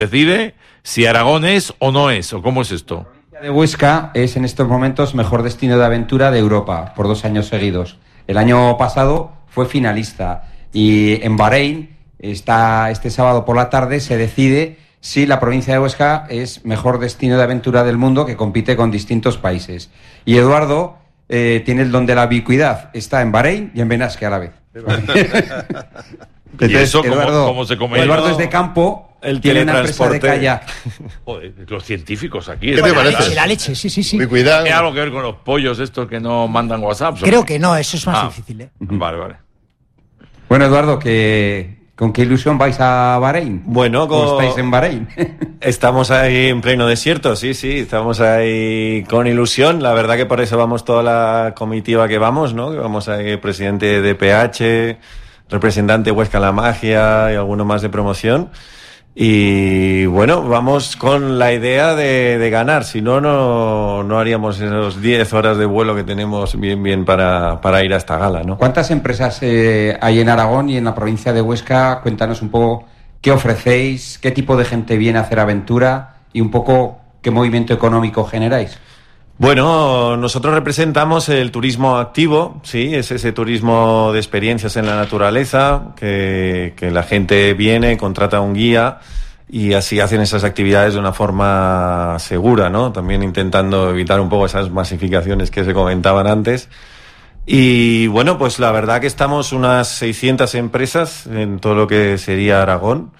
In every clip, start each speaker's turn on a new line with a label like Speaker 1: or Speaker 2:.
Speaker 1: decide si Aragón es o no es, o cómo es esto.
Speaker 2: La provincia de Huesca es en estos momentos mejor destino de aventura de Europa por 2 años seguidos. El año pasado fue finalista y en Bahrein este sábado por la tarde se decide si la provincia de Huesca es mejor destino de aventura del mundo, que compite con distintos países. Y Eduardo tiene el don de la ubicuidad, está en Bahrein y en Benasque a la vez.
Speaker 1: Entonces, ¿y eso cómo se come?
Speaker 2: Eduardo es de campo. Él tiene una empresa de kayak.
Speaker 1: Joder, los científicos aquí.
Speaker 3: ¿Qué te parece? La leche, sí.
Speaker 1: ¿Tiene algo que ver con los pollos estos que no mandan WhatsApp?
Speaker 3: Creo que no, eso es más difícil, ¿eh?
Speaker 1: Vale.
Speaker 2: Bueno, Eduardo, ¿con qué ilusión vais a Bahrein?
Speaker 4: Bueno,
Speaker 2: ¿O estáis en Bahrein?
Speaker 4: Estamos ahí en pleno desierto, sí, estamos ahí con ilusión. La verdad que por eso vamos toda la comitiva que vamos, ¿no? Que vamos ahí, presidente de PH, representante Huesca La Magia y alguno más de promoción. Y bueno, vamos con la idea de ganar, si no haríamos esos 10 horas de vuelo que tenemos bien para ir a esta gala, ¿no?
Speaker 2: ¿Cuántas empresas hay en Aragón y en la provincia de Huesca? Cuéntanos un poco qué ofrecéis, qué tipo de gente viene a hacer aventura y un poco qué movimiento económico generáis.
Speaker 4: Bueno, nosotros representamos el turismo activo, sí, es ese turismo de experiencias en la naturaleza, que la gente viene, contrata un guía y así hacen esas actividades de una forma segura, ¿no? También intentando evitar un poco esas masificaciones que se comentaban antes. Y bueno, pues la verdad que estamos unas 600 empresas en todo lo que sería Aragón.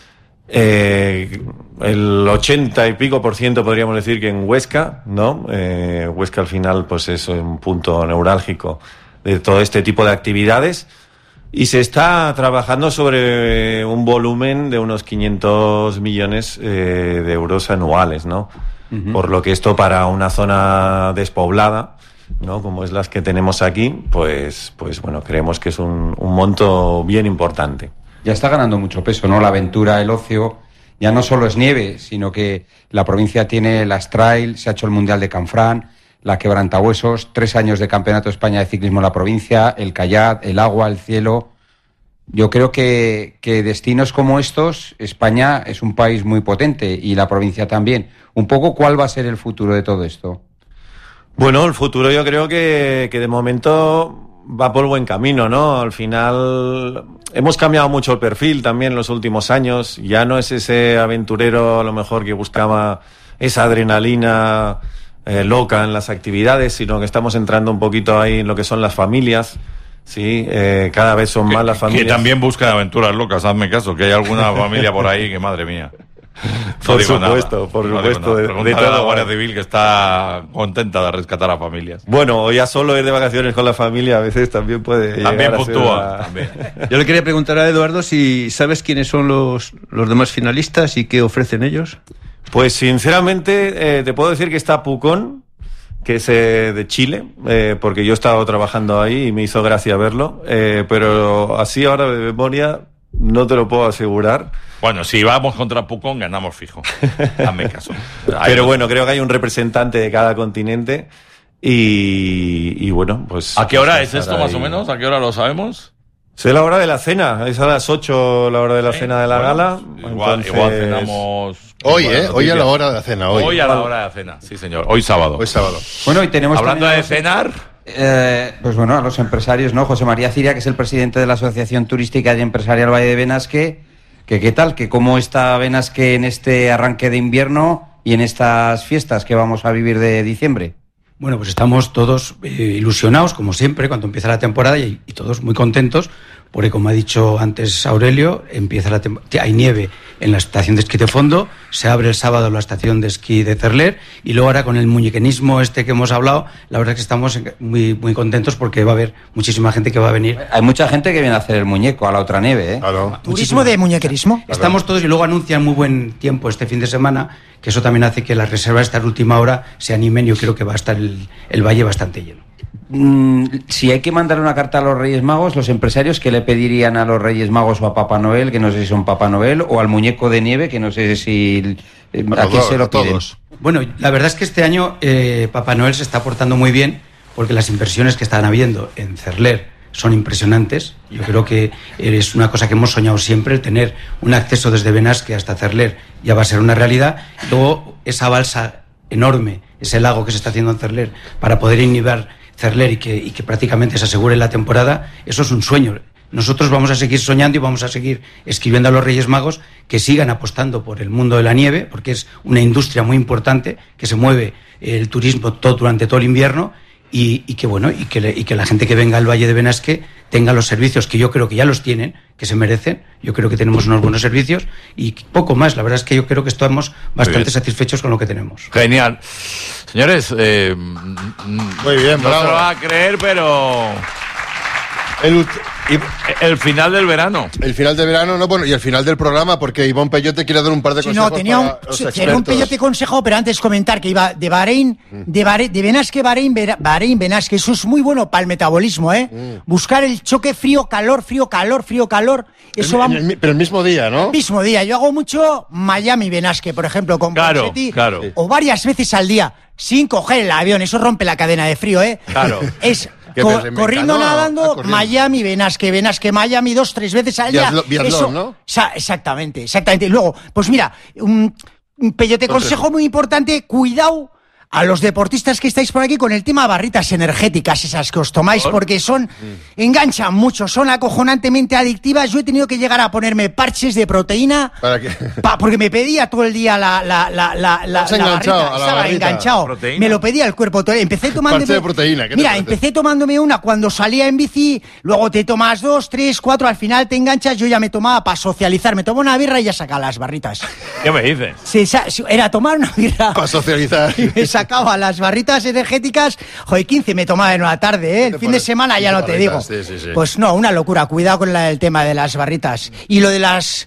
Speaker 4: El 80 y pico % podríamos decir que en Huesca, ¿no? Huesca al final pues es un punto neurálgico de todo este tipo de actividades y se está trabajando sobre un volumen de unos 500 millones de euros anuales, ¿no? Uh-huh. Por lo que esto para una zona despoblada, ¿no? Como es las que tenemos aquí, pues bueno, creemos que es un monto bien importante.
Speaker 2: Ya está ganando mucho peso, ¿no? La aventura, el ocio, ya no solo es nieve, sino que la provincia tiene las trail, se ha hecho el Mundial de Canfrán, la Quebrantahuesos, 3 años de Campeonato de España de Ciclismo en la provincia, el kayak, el agua, el cielo. Yo creo que destinos como estos, España es un país muy potente y la provincia también. Un poco, ¿cuál va a ser el futuro de todo esto?
Speaker 4: Bueno, el futuro yo creo que de momento va por buen camino, ¿no? Al final hemos cambiado mucho el perfil también en los últimos años. Ya no es ese aventurero a lo mejor que buscaba esa adrenalina loca en las actividades, sino que estamos entrando un poquito ahí en lo que son las familias. Sí, cada vez son más las familias.
Speaker 1: Que también buscan aventuras locas, hazme caso, que hay alguna familia por ahí que madre mía.
Speaker 4: Por supuesto.
Speaker 1: De toda la Guardia Civil que está contenta de rescatar a familias.
Speaker 4: Bueno, ya solo ir de vacaciones con la familia a veces también puede
Speaker 1: también puntúa.
Speaker 5: Yo le quería preguntar a Eduardo si sabes quiénes son los demás finalistas y qué ofrecen ellos.
Speaker 4: Pues sinceramente te puedo decir que está Pucón, que es de Chile, porque yo he estado trabajando ahí y me hizo gracia verlo, pero así ahora de memoria no te lo puedo asegurar.
Speaker 1: Bueno, si vamos contra Pucón, ganamos fijo. Hazme caso.
Speaker 4: Pero bueno, creo que hay un representante de cada continente y bueno, pues...
Speaker 1: ¿A qué hora es esto, más o menos? ¿A qué hora lo sabemos?
Speaker 4: Es la hora de la cena, es a las 8 la hora de la cena de la gala.
Speaker 1: Igual cenamos...
Speaker 6: Hoy a la hora de la cena.
Speaker 1: Hoy a la hora de la cena, sí señor. Hoy sábado.
Speaker 2: Bueno, y tenemos...
Speaker 1: Hablando de cenar...
Speaker 2: pues bueno, a los empresarios, ¿no? José María Ciria, que es el presidente de la Asociación Turística y Empresarial Valle de Benasque, que qué tal, que cómo está Benasque en este arranque de invierno y en estas fiestas que vamos a vivir de diciembre.
Speaker 7: Bueno, pues estamos todos ilusionados, como siempre, cuando empieza la temporada y todos muy contentos, porque como ha dicho antes Aurelio, hay nieve en la estación de esquí de fondo, se abre el sábado la estación de esquí de Cerler y luego ahora con el muñequenismo que hemos hablado, la verdad es que estamos muy, muy contentos porque va a haber muchísima gente que va a venir.
Speaker 2: Hay mucha gente que viene a hacer el muñeco a la otra nieve, ¿eh?
Speaker 6: Claro.
Speaker 3: ¿Turismo de muñequerismo?
Speaker 7: Estamos todos y luego anuncian muy buen tiempo este fin de semana, que eso también hace que las reservas esta última hora se animen. Yo creo que va a estar el valle bastante lleno.
Speaker 2: Si hay que mandar una carta a los Reyes Magos, los empresarios, ¿qué le pedirían a los Reyes Magos o a Papá Noel, que no sé si son Papá Noel, o al muñeco de nieve, que no sé si... ¿A quién se lo piden?
Speaker 7: Bueno, la verdad es que este año Papá Noel se está portando muy bien, porque las inversiones que están habiendo en Cerler, son impresionantes. Yo creo que es una cosa que hemos soñado siempre, el tener un acceso desde Benasque hasta Cerler ya va a ser una realidad. Luego, esa balsa enorme, ese lago que se está haciendo en Cerler, para poder inhibar Cerler y que prácticamente se asegure la temporada, eso es un sueño. Nosotros vamos a seguir soñando y vamos a seguir escribiendo a los Reyes Magos que sigan apostando por el mundo de la nieve, porque es una industria muy importante, que se mueve el turismo durante todo el invierno, y que la gente que venga al Valle de Benasque tenga los servicios que yo creo que ya los tienen, que se merecen. Yo creo que tenemos unos buenos servicios y poco más. La verdad es que yo creo que estamos bastante satisfechos con lo que tenemos.
Speaker 1: Genial. Señores,
Speaker 6: muy bien,
Speaker 1: no
Speaker 6: bravo.
Speaker 1: se lo va a creer, pero el final del verano.
Speaker 6: El final del verano, no, bueno, y el final del programa, porque Ivonne Peyote quiere dar un par de consejos
Speaker 3: tenía
Speaker 6: para los
Speaker 3: tenía un
Speaker 6: expertos.
Speaker 3: Peyote consejo, pero antes comentar que iba de Bahrein, de Benasque, Bahrein, Benasque. Eso es muy bueno para el metabolismo, ¿eh? Buscar el choque frío-calor, frío-calor, frío-calor. Eso va...
Speaker 6: Pero el mismo día, ¿no?
Speaker 3: Mismo día. Yo hago mucho Miami-Benasque, por ejemplo, con Bonsetti, o varias veces al día, sin coger el avión. Eso rompe la cadena de frío, ¿eh?
Speaker 1: Claro.
Speaker 3: Es... corriendo, nadando, corriendo. Miami, Benasque, Miami 2-3 veces al día.
Speaker 6: Biatlón, ¿no?
Speaker 3: Exactamente. Y luego, pues mira, un Peyote consejo muy importante, cuidado a los deportistas que estáis por aquí con el tema barritas energéticas, esas que os tomáis, porque enganchan mucho, son acojonantemente adictivas. Yo he tenido que llegar a ponerme parches de proteína.
Speaker 6: ¿Para qué?
Speaker 3: Porque me pedía todo el día la barrita. Estaba enganchado.
Speaker 1: ¿Proteína?
Speaker 3: Me lo pedía el cuerpo. Empecé tomándome...
Speaker 6: Parche de proteína.
Speaker 3: Mira, empecé tomándome una cuando salía en bici, luego te tomas 2, 3, 4, al final te enganchas. Yo ya me tomaba para socializar, me tomo una birra y ya sacaba las barritas.
Speaker 1: ¿Qué me dices?
Speaker 3: Sí, era tomar una birra.
Speaker 6: Para socializar.
Speaker 3: Y me sacaba las barritas energéticas, 15 me tomaba en una tarde, ¿eh? El fin de semana ya no te digo.
Speaker 6: Sí.
Speaker 3: Pues no, una locura, cuidado con el tema de las barritas. Y lo de las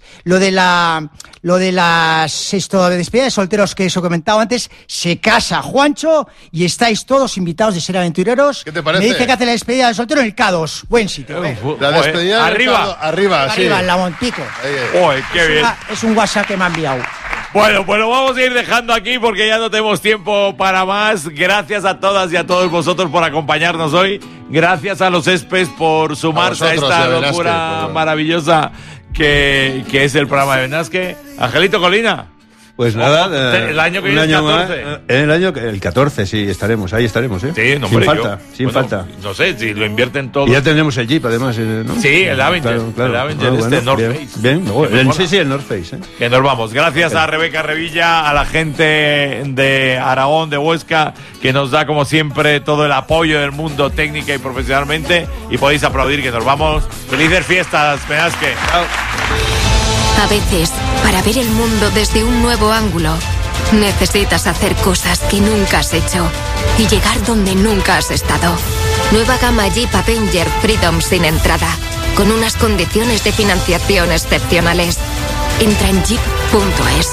Speaker 3: de despedida de solteros que os he comentado antes, se casa Juancho y estáis todos invitados de Ser Aventureros.
Speaker 6: ¿Qué te parece?
Speaker 3: Me dice que hace la despedida de soltero en el K2, buen sitio, ¿eh?
Speaker 6: La despedida
Speaker 1: arriba,
Speaker 6: arriba, sí.
Speaker 3: Arriba, en la Montico.
Speaker 1: Qué bien.
Speaker 3: Es un WhatsApp que me ha enviado.
Speaker 1: Bueno, pues lo vamos a ir dejando aquí porque ya no tenemos tiempo para más. Gracias a todas y a todos vosotros por acompañarnos hoy. Gracias a los ESPES por sumarse a esta locura maravillosa que es el programa de Benasque. Angelito Colina.
Speaker 5: Pues nada,
Speaker 1: el año que viene es 14.
Speaker 5: El 14, sí, estaremos, ahí estaremos, ¿eh?
Speaker 1: Sí, no,
Speaker 5: sin
Speaker 1: hombre,
Speaker 5: falta, sin falta.
Speaker 1: No sé, si lo invierten todo.
Speaker 5: Y ya tendremos el Jeep, además, ¿no?
Speaker 1: Sí, el Avenger.
Speaker 5: Claro.
Speaker 1: El Avenger, North Face.
Speaker 5: Bien, sí, el North Face, ¿eh?
Speaker 1: Que nos vamos. Gracias a Rebeca Revilla, a la gente de Aragón, de Huesca, que nos da, como siempre, todo el apoyo del mundo técnica y profesionalmente. Y podéis aplaudir que nos vamos. Felices fiestas, Benasque.
Speaker 5: Chao.
Speaker 8: A veces, para ver el mundo desde un nuevo ángulo, necesitas hacer cosas que nunca has hecho y llegar donde nunca has estado. Nueva gama Jeep Avenger Freedom sin entrada, con unas condiciones de financiación excepcionales. Entra en jeep.es.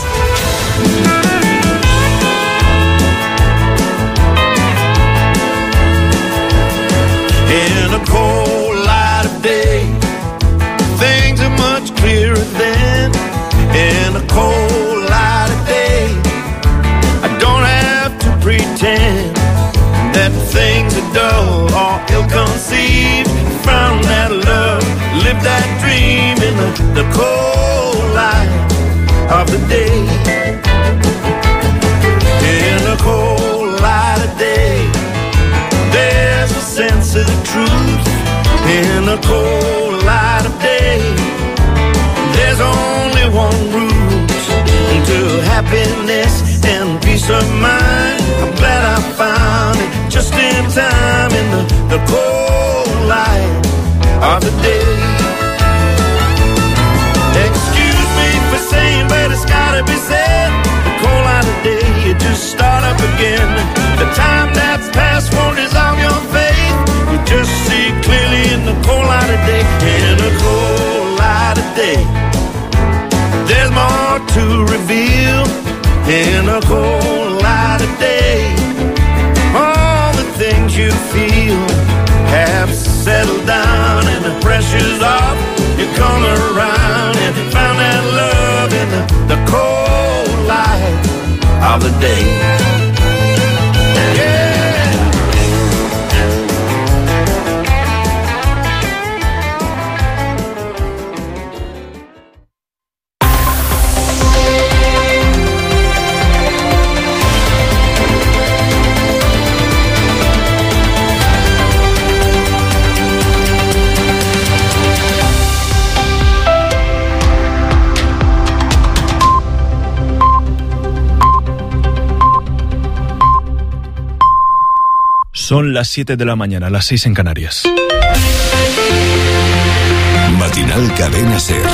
Speaker 9: In a cold light of day, things are much clearer then. In a cold light of day, I don't have to pretend that things are dull or ill-conceived. Found that love, lived that dream in the cold light of the day. In a cold light of day, there's a sense of the truth. In a cold light of day, there's only one route to happiness and peace of mind. I'm glad I found it just in time in the cold light of the day. Excuse me for saying, but it's gotta be said, the cold light of day, you just start up again. The time that's past won't dissolve your faith. You just see clearly in the cold light of day. In a cold light of day, there's more to reveal. In a cold light of day, all the things you feel have settled down and the pressure's off. You come around and found that love in the cold light of the day. Yeah.
Speaker 10: Son las 7 de la mañana, las 6 en Canarias.
Speaker 11: Matinal Cadena SER.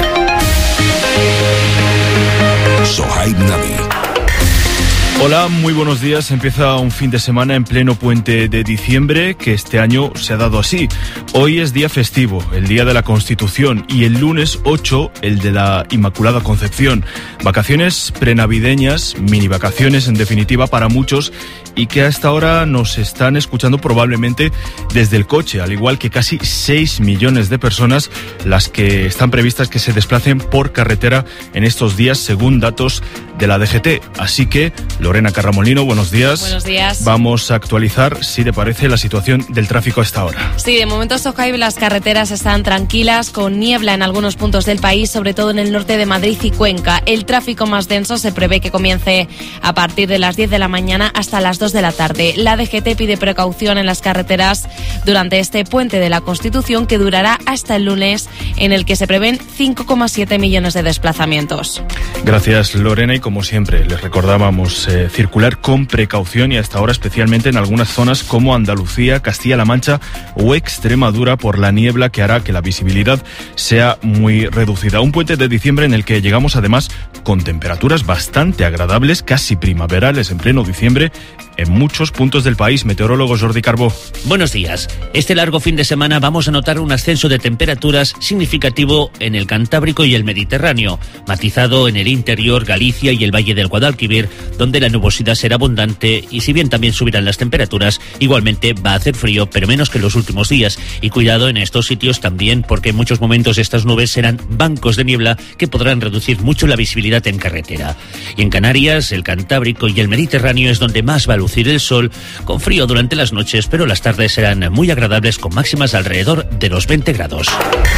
Speaker 11: Sohaib Nabi.
Speaker 10: Hola, muy buenos días. Empieza un fin de semana en pleno puente de diciembre, que este año se ha dado así. Hoy es día festivo, el día de la Constitución, y el lunes 8, el de la Inmaculada Concepción. Vacaciones prenavideñas, mini vacaciones en definitiva para muchos, y que a esta hora nos están escuchando probablemente desde el coche, al igual que casi 6 millones de personas las que están previstas que se desplacen por carretera en estos días, según datos de la DGT. Así que, Lorena Carramolino, buenos días.
Speaker 12: Buenos días.
Speaker 10: Vamos a actualizar, si te parece, la situación del tráfico a esta hora.
Speaker 12: Sí, de momento, Sohaib, las carreteras están tranquilas, con niebla en algunos puntos del país, sobre todo en el norte de Madrid y Cuenca. El tráfico más denso se prevé que comience a partir de las 10 de la mañana hasta las 2 de la tarde. La DGT pide precaución en las carreteras durante este puente de la Constitución, que durará hasta el lunes, en el que se prevén 5,7 millones de desplazamientos.
Speaker 10: Gracias, Lorena, y como siempre, les recordábamos circular con precaución, y hasta ahora especialmente en algunas zonas como Andalucía, Castilla-La Mancha o Extremadura, por la niebla que hará que la visibilidad sea muy reducida. Un puente de diciembre en el que llegamos además con temperaturas bastante agradables, casi primaverales en pleno diciembre, en muchos puntos del país. Meteorólogo Jordi Carbó.
Speaker 13: Buenos días. Este largo fin de semana vamos a notar un ascenso de temperaturas significativo en el Cantábrico y el Mediterráneo, matizado en el interior, Galicia y el Valle del Guadalquivir, donde la nubosidad será abundante, y si bien también subirán las temperaturas, igualmente va a hacer frío, pero menos que en los últimos días. Y cuidado en estos sitios también, porque en muchos momentos estas nubes serán bancos de niebla que podrán reducir mucho la visibilidad en carretera. Y en Canarias, el Cantábrico y el Mediterráneo es donde más va a lucir el sol, con frío durante las noches, pero las tardes serán muy agradables, con máximas alrededor de los 20 grados.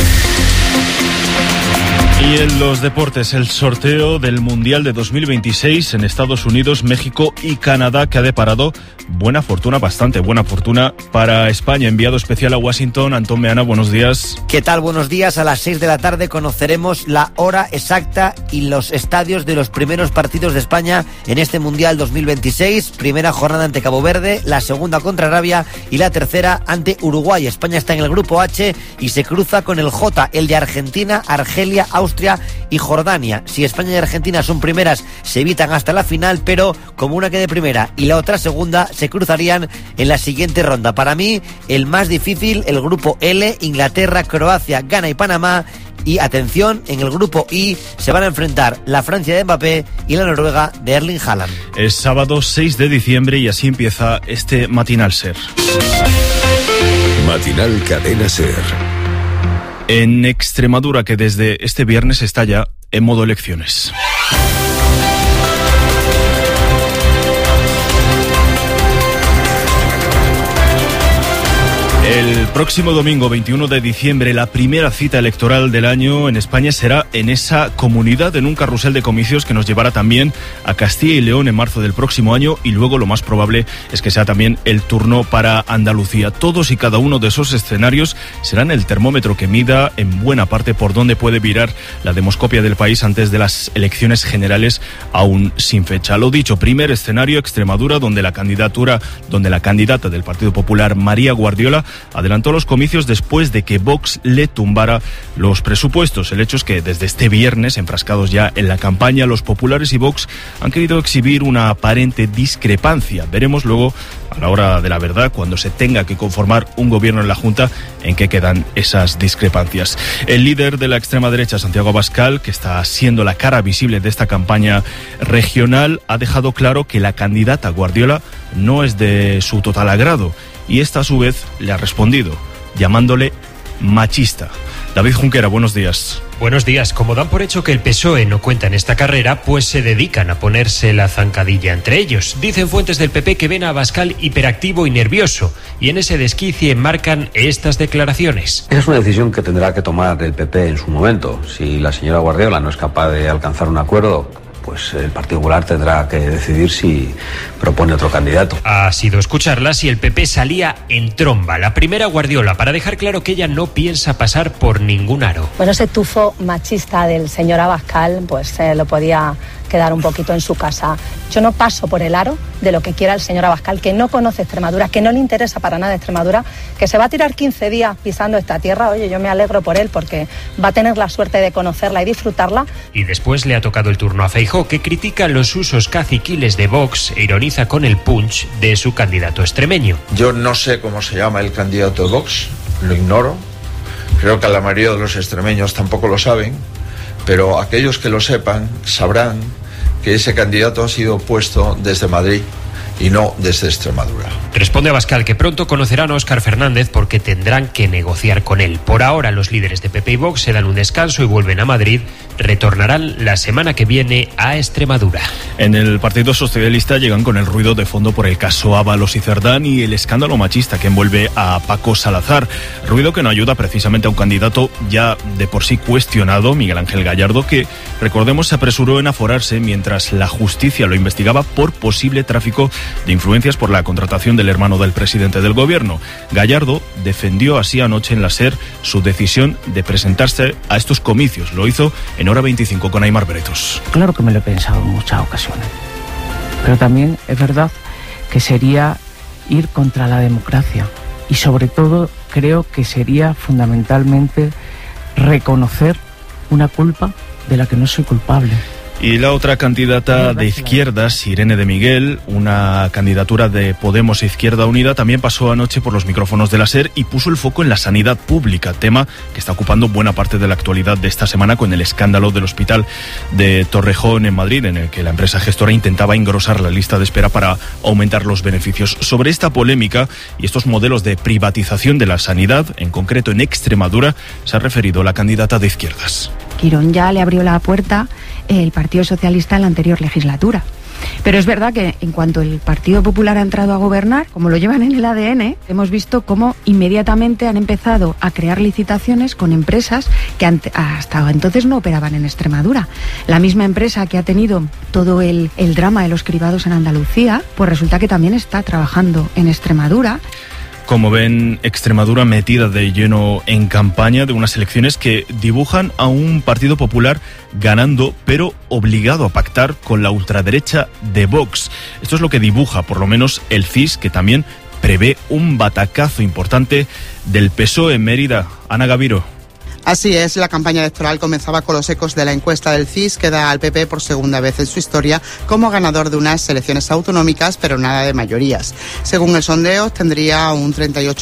Speaker 10: Y en los deportes, el sorteo del Mundial de 2026 en Estados Unidos, México y Canadá, que ha deparado buena fortuna, bastante buena fortuna para España. Enviado especial a Washington, Antón Meana, buenos días.
Speaker 14: ¿Qué tal? Buenos días. A las 6 de la tarde conoceremos la hora exacta y los estadios de los primeros partidos de España en este Mundial 2026. Primera jornada ante Cabo Verde, la segunda contra Arabia y la tercera ante Uruguay. España está en el grupo H y se cruza con el J, el de Argentina, Argelia, Austria y Jordania. Si España y Argentina son primeras, se evitan hasta la final, pero como una quede primera y la otra segunda, se cruzarían en la siguiente ronda. Para mí, el más difícil, el grupo L, Inglaterra, Croacia, Ghana y Panamá. Y atención, en el grupo I se van a enfrentar la Francia de Mbappé y la Noruega de Erling Haaland.
Speaker 10: Es sábado 6 de diciembre y así empieza este Matinal SER.
Speaker 11: Matinal Cadena SER.
Speaker 10: En Extremadura, que desde este viernes está ya en modo elecciones. El próximo domingo 21 de diciembre, la primera cita electoral del año en España será en esa comunidad, en un carrusel de comicios que nos llevará también a Castilla y León en marzo del próximo año, y luego lo más probable es que sea también el turno para Andalucía. Todos y cada uno de esos escenarios serán el termómetro que mida en buena parte por dónde puede virar la demoscopia del país antes de las elecciones generales aún sin fecha. Lo dicho, primer escenario, Extremadura, donde la candidata del Partido Popular, María Guardiola, adelantó los comicios después de que Vox le tumbara los presupuestos. El hecho es que desde este viernes, enfrascados ya en la campaña, los populares y Vox han querido exhibir una aparente discrepancia. Veremos luego, a la hora de la verdad, cuando se tenga que conformar un gobierno en la Junta, en qué quedan esas discrepancias. El líder de la extrema derecha, Santiago Abascal, que está siendo la cara visible de esta campaña regional, ha dejado claro que la candidata Guardiola no es de su total agrado, y esta a su vez le ha respondido, llamándole machista. David Junquera, buenos días.
Speaker 15: Buenos días. Como dan por hecho que el PSOE no cuenta en esta carrera, pues se dedican a ponerse la zancadilla entre ellos. Dicen fuentes del PP que ven a Abascal hiperactivo y nervioso, y en ese desquicie enmarcan estas declaraciones.
Speaker 16: Esa es una decisión que tendrá que tomar el PP en su momento. Si la señora Guardiola no es capaz de alcanzar un acuerdo, pues el Partido Popular tendrá que decidir si propone otro candidato.
Speaker 15: Ha sido escucharla si el PP salía en tromba. La primera Guardiola, para dejar claro que ella no piensa pasar por ningún aro.
Speaker 17: Bueno, ese tufo machista del señor Abascal, pues lo podía quedar un poquito en su casa. Yo no paso por el aro de lo que quiera el señor Abascal, que no conoce Extremadura, que no le interesa para nada Extremadura, que se va a tirar 15 días pisando esta tierra. Oye, yo me alegro por él porque va a tener la suerte de conocerla y disfrutarla.
Speaker 15: Y después le ha tocado el turno a Feijóo, que critica los usos caciquiles de Vox e ironiza con el punch de su candidato extremeño.
Speaker 18: Yo no sé cómo se llama el candidato de Vox, lo ignoro. Creo que la mayoría de los extremeños tampoco lo saben, pero aquellos que lo sepan sabrán que ese candidato ha sido puesto desde Madrid y no desde Extremadura.
Speaker 15: Responde Abascal que pronto conocerán a Óscar Fernández porque tendrán que negociar con él. Por ahora los líderes de PP y Vox se dan un descanso y vuelven a Madrid. Retornarán la semana que viene a Extremadura.
Speaker 10: En el Partido Socialista llegan con el ruido de fondo por el caso Ábalos y Cerdán y el escándalo machista que envuelve a Paco Salazar. Ruido que no ayuda precisamente a un candidato ya de por sí cuestionado, Miguel Ángel Gallardo, que, recordemos, se apresuró en aforarse mientras la justicia lo investigaba por posible tráfico de influencias por la contratación del hermano del presidente del gobierno. Gallardo defendió así anoche en la SER su decisión de presentarse a estos comicios. Lo hizo en Hora 25 con Aimar Bretos.
Speaker 19: Claro que me lo he pensado en muchas ocasiones, pero también es verdad que sería ir contra la democracia y sobre todo creo que sería fundamentalmente reconocer una culpa de la que no soy culpable.
Speaker 10: Y la otra candidata de izquierdas, Irene de Miguel, una candidatura de Podemos e Izquierda Unida, también pasó anoche por los micrófonos de la SER y puso el foco en la sanidad pública, tema que está ocupando buena parte de la actualidad de esta semana con el escándalo del hospital de Torrejón en Madrid, en el que la empresa gestora intentaba engrosar la lista de espera para aumentar los beneficios. Sobre esta polémica y estos modelos de privatización de la sanidad, en concreto en Extremadura, se ha referido la candidata de izquierdas.
Speaker 20: Quirón ya le abrió la puerta el Partido Socialista en la anterior legislatura. Pero es verdad que en cuanto el Partido Popular ha entrado a gobernar, como lo llevan en el ADN, hemos visto cómo inmediatamente han empezado a crear licitaciones con empresas que hasta entonces no operaban en Extremadura. La misma empresa que ha tenido todo el drama de los cribados en Andalucía, pues resulta que también está trabajando en Extremadura.
Speaker 10: Como ven, Extremadura metida de lleno en campaña de unas elecciones que dibujan a un Partido Popular ganando, pero obligado a pactar con la ultraderecha de Vox. Esto es lo que dibuja, por lo menos, el CIS, que también prevé un batacazo importante del PSOE en Mérida. Ana Gaviro.
Speaker 21: Así es, la campaña electoral comenzaba con los ecos de la encuesta del CIS que da al PP por segunda vez en su historia como ganador de unas elecciones autonómicas, pero nada de mayorías. Según el sondeo, tendría un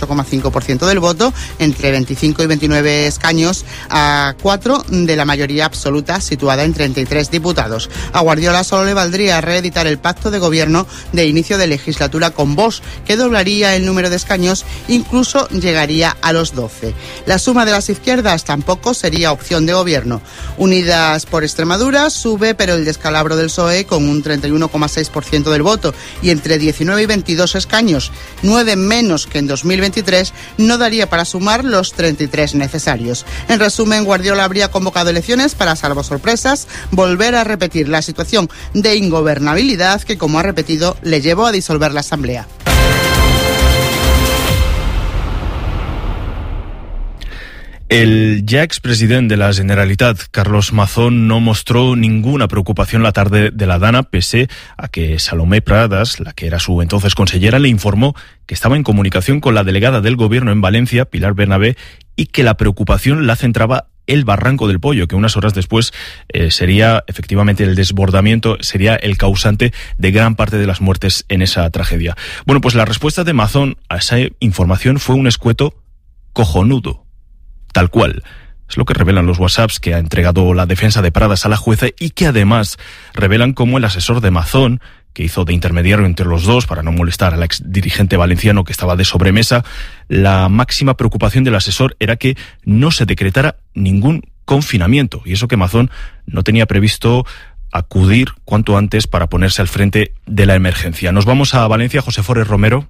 Speaker 21: 38,5% del voto, entre 25 y 29 escaños, a 4 de la mayoría absoluta, situada en 33 diputados. A Guardiola solo le valdría reeditar el pacto de gobierno de inicio de legislatura con Vox, que doblaría el número de escaños, incluso llegaría a los 12. La suma de las izquierdas tampoco sería opción de gobierno. Unidas por Extremadura sube, pero el descalabro del PSOE con un 31,6% del voto y entre 19 y 22 escaños, 9 menos que en 2023, no daría para sumar los 33 necesarios. En resumen, Guardiola habría convocado elecciones para, salvo sorpresas, volver a repetir la situación de ingobernabilidad que, como ha repetido, le llevó a disolver la Asamblea.
Speaker 10: El ya expresidente de la Generalitat, Carlos Mazón, no mostró ninguna preocupación la tarde de la Dana, pese a que Salomé Pradas, la que era su entonces consellera, le informó que estaba en comunicación con la delegada del gobierno en Valencia, Pilar Bernabé, y que la preocupación la centraba el Barranco del Pollo, que unas horas después sería efectivamente el desbordamiento, sería el causante de gran parte de las muertes en esa tragedia. Bueno, pues la respuesta de Mazón a esa información fue un escueto cojonudo. Tal cual. Es lo que revelan los WhatsApps que ha entregado la defensa de Pradas a la jueza y que además revelan cómo el asesor de Mazón, que hizo de intermediario entre los dos para no molestar al exdirigente valenciano que estaba de sobremesa, la máxima preocupación del asesor era que no se decretara ningún confinamiento. Y eso que Mazón no tenía previsto acudir cuanto antes para ponerse al frente de la emergencia. Nos vamos a Valencia. José Forés Romero.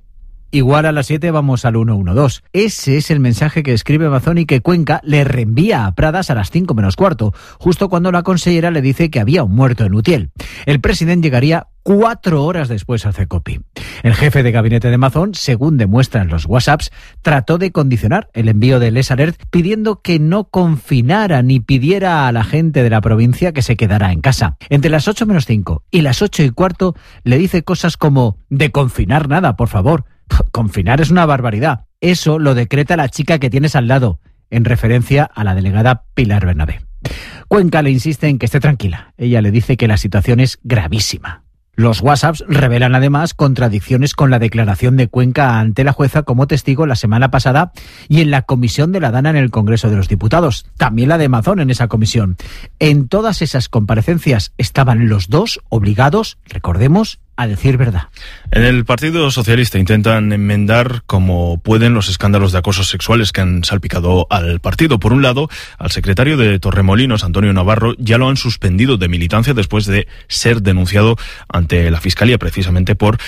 Speaker 4: igual a las 7 vamos al 112. Ese es el mensaje que escribe Mazón y que Cuenca le reenvía a Pradas a las 5 menos cuarto, justo cuando la consellera le dice que había un muerto en Utiel. El presidente llegaría 4 horas después al CECOPI. El jefe de gabinete de Mazón, según demuestran los WhatsApps, trató de condicionar el envío del S-Alert pidiendo que no confinara ni pidiera a la gente de la provincia que se quedara en casa. Entre las 8 menos 5 y las 8 y cuarto le dice cosas como: de confinar nada, por favor. Confinar es una barbaridad. Eso lo decreta la chica que tienes al lado, en referencia a la delegada Pilar Bernabé. Cuenca le insiste en que esté tranquila. Ella le dice que la situación es gravísima. Los WhatsApps revelan además contradicciones con la declaración de Cuenca ante la jueza como testigo la semana pasada y en la comisión de la Dana en el Congreso de los Diputados. También la de Mazón en esa comisión. En todas esas comparecencias estaban los dos obligados, recordemos, a decir verdad.
Speaker 10: En el Partido Socialista intentan enmendar como pueden los escándalos de acosos sexuales que han salpicado al partido. Por un lado, al secretario de Torremolinos, Antonio Navarro, ya lo han suspendido de militancia después de ser denunciado ante la Fiscalía precisamente por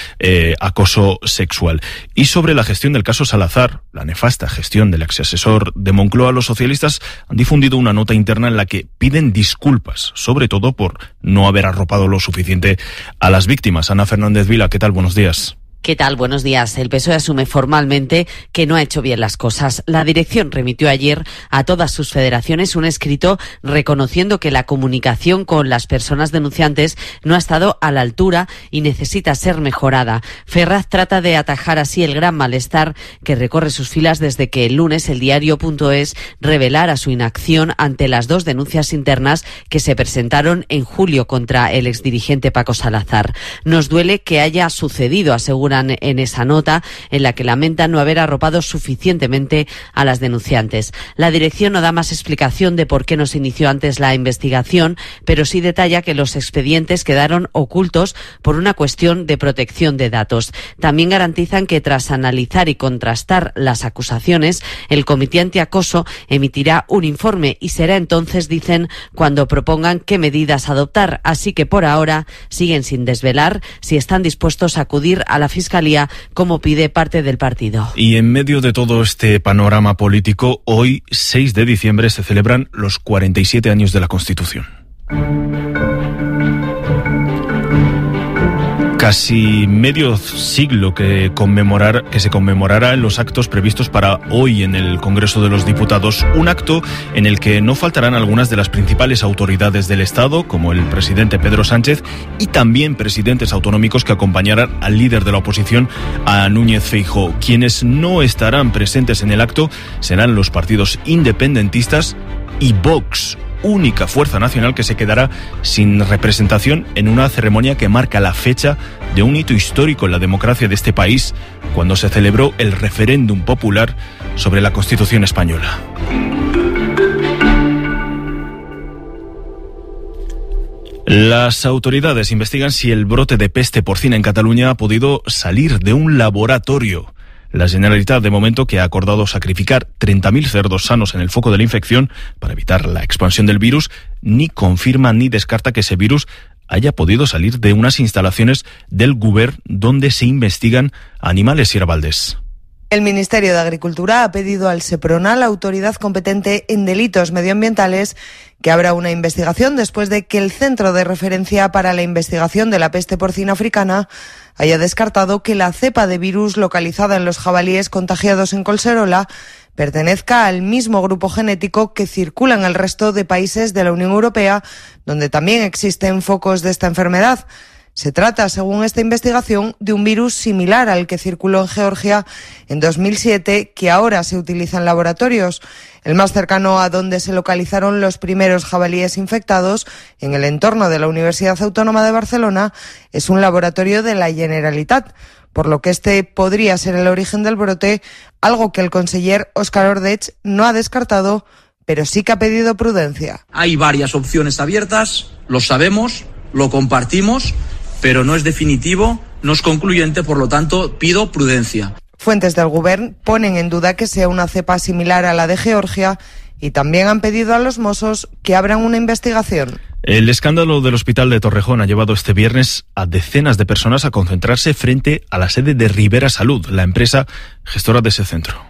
Speaker 10: acoso sexual. Y sobre la gestión del caso Salazar, la nefasta gestión del exasesor de Moncloa, los socialistas han difundido una nota interna en la que piden disculpas, sobre todo por no haber arropado lo suficiente a las víctimas. Ana Fernández Vila, ¿qué tal? Buenos días.
Speaker 22: ¿Qué tal? Buenos días. El PSOE asume formalmente que no ha hecho bien las cosas. La dirección remitió ayer a todas sus federaciones un escrito reconociendo que la comunicación con las personas denunciantes no ha estado a la altura y necesita ser mejorada. Ferraz trata de atajar así el gran malestar que recorre sus filas desde que el lunes el diario.es revelara su inacción ante las 2 denuncias internas que se presentaron en julio contra el exdirigente Paco Salazar. Nos duele que haya sucedido, asegura en esa nota, en la que lamentan no haber arropado suficientemente a las denunciantes. La dirección no da más explicación de por qué no se inició antes la investigación, pero sí detalla que los expedientes quedaron ocultos por una cuestión de protección de datos. También garantizan que tras analizar y contrastar las acusaciones, el Comité Antiacoso emitirá un informe y será entonces, dicen, cuando propongan qué medidas adoptar. Así que por ahora siguen sin desvelar si están dispuestos a acudir a la Fiscalía, como pide parte del partido.
Speaker 10: Y en medio de todo este panorama político, hoy, 6 de diciembre, se celebran los 47 años de la Constitución. Casi medio siglo que se conmemorará en los actos previstos para hoy en el Congreso de los Diputados, un acto en el que no faltarán algunas de las principales autoridades del Estado, como el presidente Pedro Sánchez, y también presidentes autonómicos que acompañarán al líder de la oposición, a Núñez Feijóo. Quienes no estarán presentes en el acto serán los partidos independentistas y Vox, única fuerza nacional que se quedará sin representación en una ceremonia que marca la fecha de un hito histórico en la democracia de este país, cuando se celebró el referéndum popular sobre la Constitución española. Las autoridades investigan si el brote de peste porcina en Cataluña ha podido salir de un laboratorio. La Generalitat, de momento, que ha acordado sacrificar 30.000 cerdos sanos en el foco de la infección para evitar la expansión del virus, ni confirma ni descarta que ese virus haya podido salir de unas instalaciones del Govern donde se investigan animales. Sierra Valdés.
Speaker 23: El Ministerio de Agricultura ha pedido al Seprona, la autoridad competente en delitos medioambientales, que abra una investigación después de que el Centro de Referencia para la Investigación de la Peste Porcina Africana haya descartado que la cepa de virus localizada en los jabalíes contagiados en Collserola pertenezca al mismo grupo genético que circula en el resto de países de la Unión Europea, donde también existen focos de esta enfermedad. Se trata, según esta investigación, de un virus similar al que circuló en Georgia en 2007, que ahora se utiliza en laboratorios. El más cercano a donde se localizaron los primeros jabalíes infectados, en el entorno de la Universidad Autónoma de Barcelona, es un laboratorio de la Generalitat, por lo que este podría ser el origen del brote, algo que el conseller Óscar Ordech no ha descartado, pero sí que ha pedido prudencia.
Speaker 24: Hay varias opciones abiertas, lo sabemos, lo compartimos, pero no es definitivo, no es concluyente, por lo tanto, pido prudencia.
Speaker 23: Fuentes del Govern ponen en duda que sea una cepa similar a la de Georgia y también han pedido a los Mossos que abran una investigación.
Speaker 10: El escándalo del hospital de Torrejón ha llevado este viernes a decenas de personas a concentrarse frente a la sede de Rivera Salud, la empresa gestora de ese centro.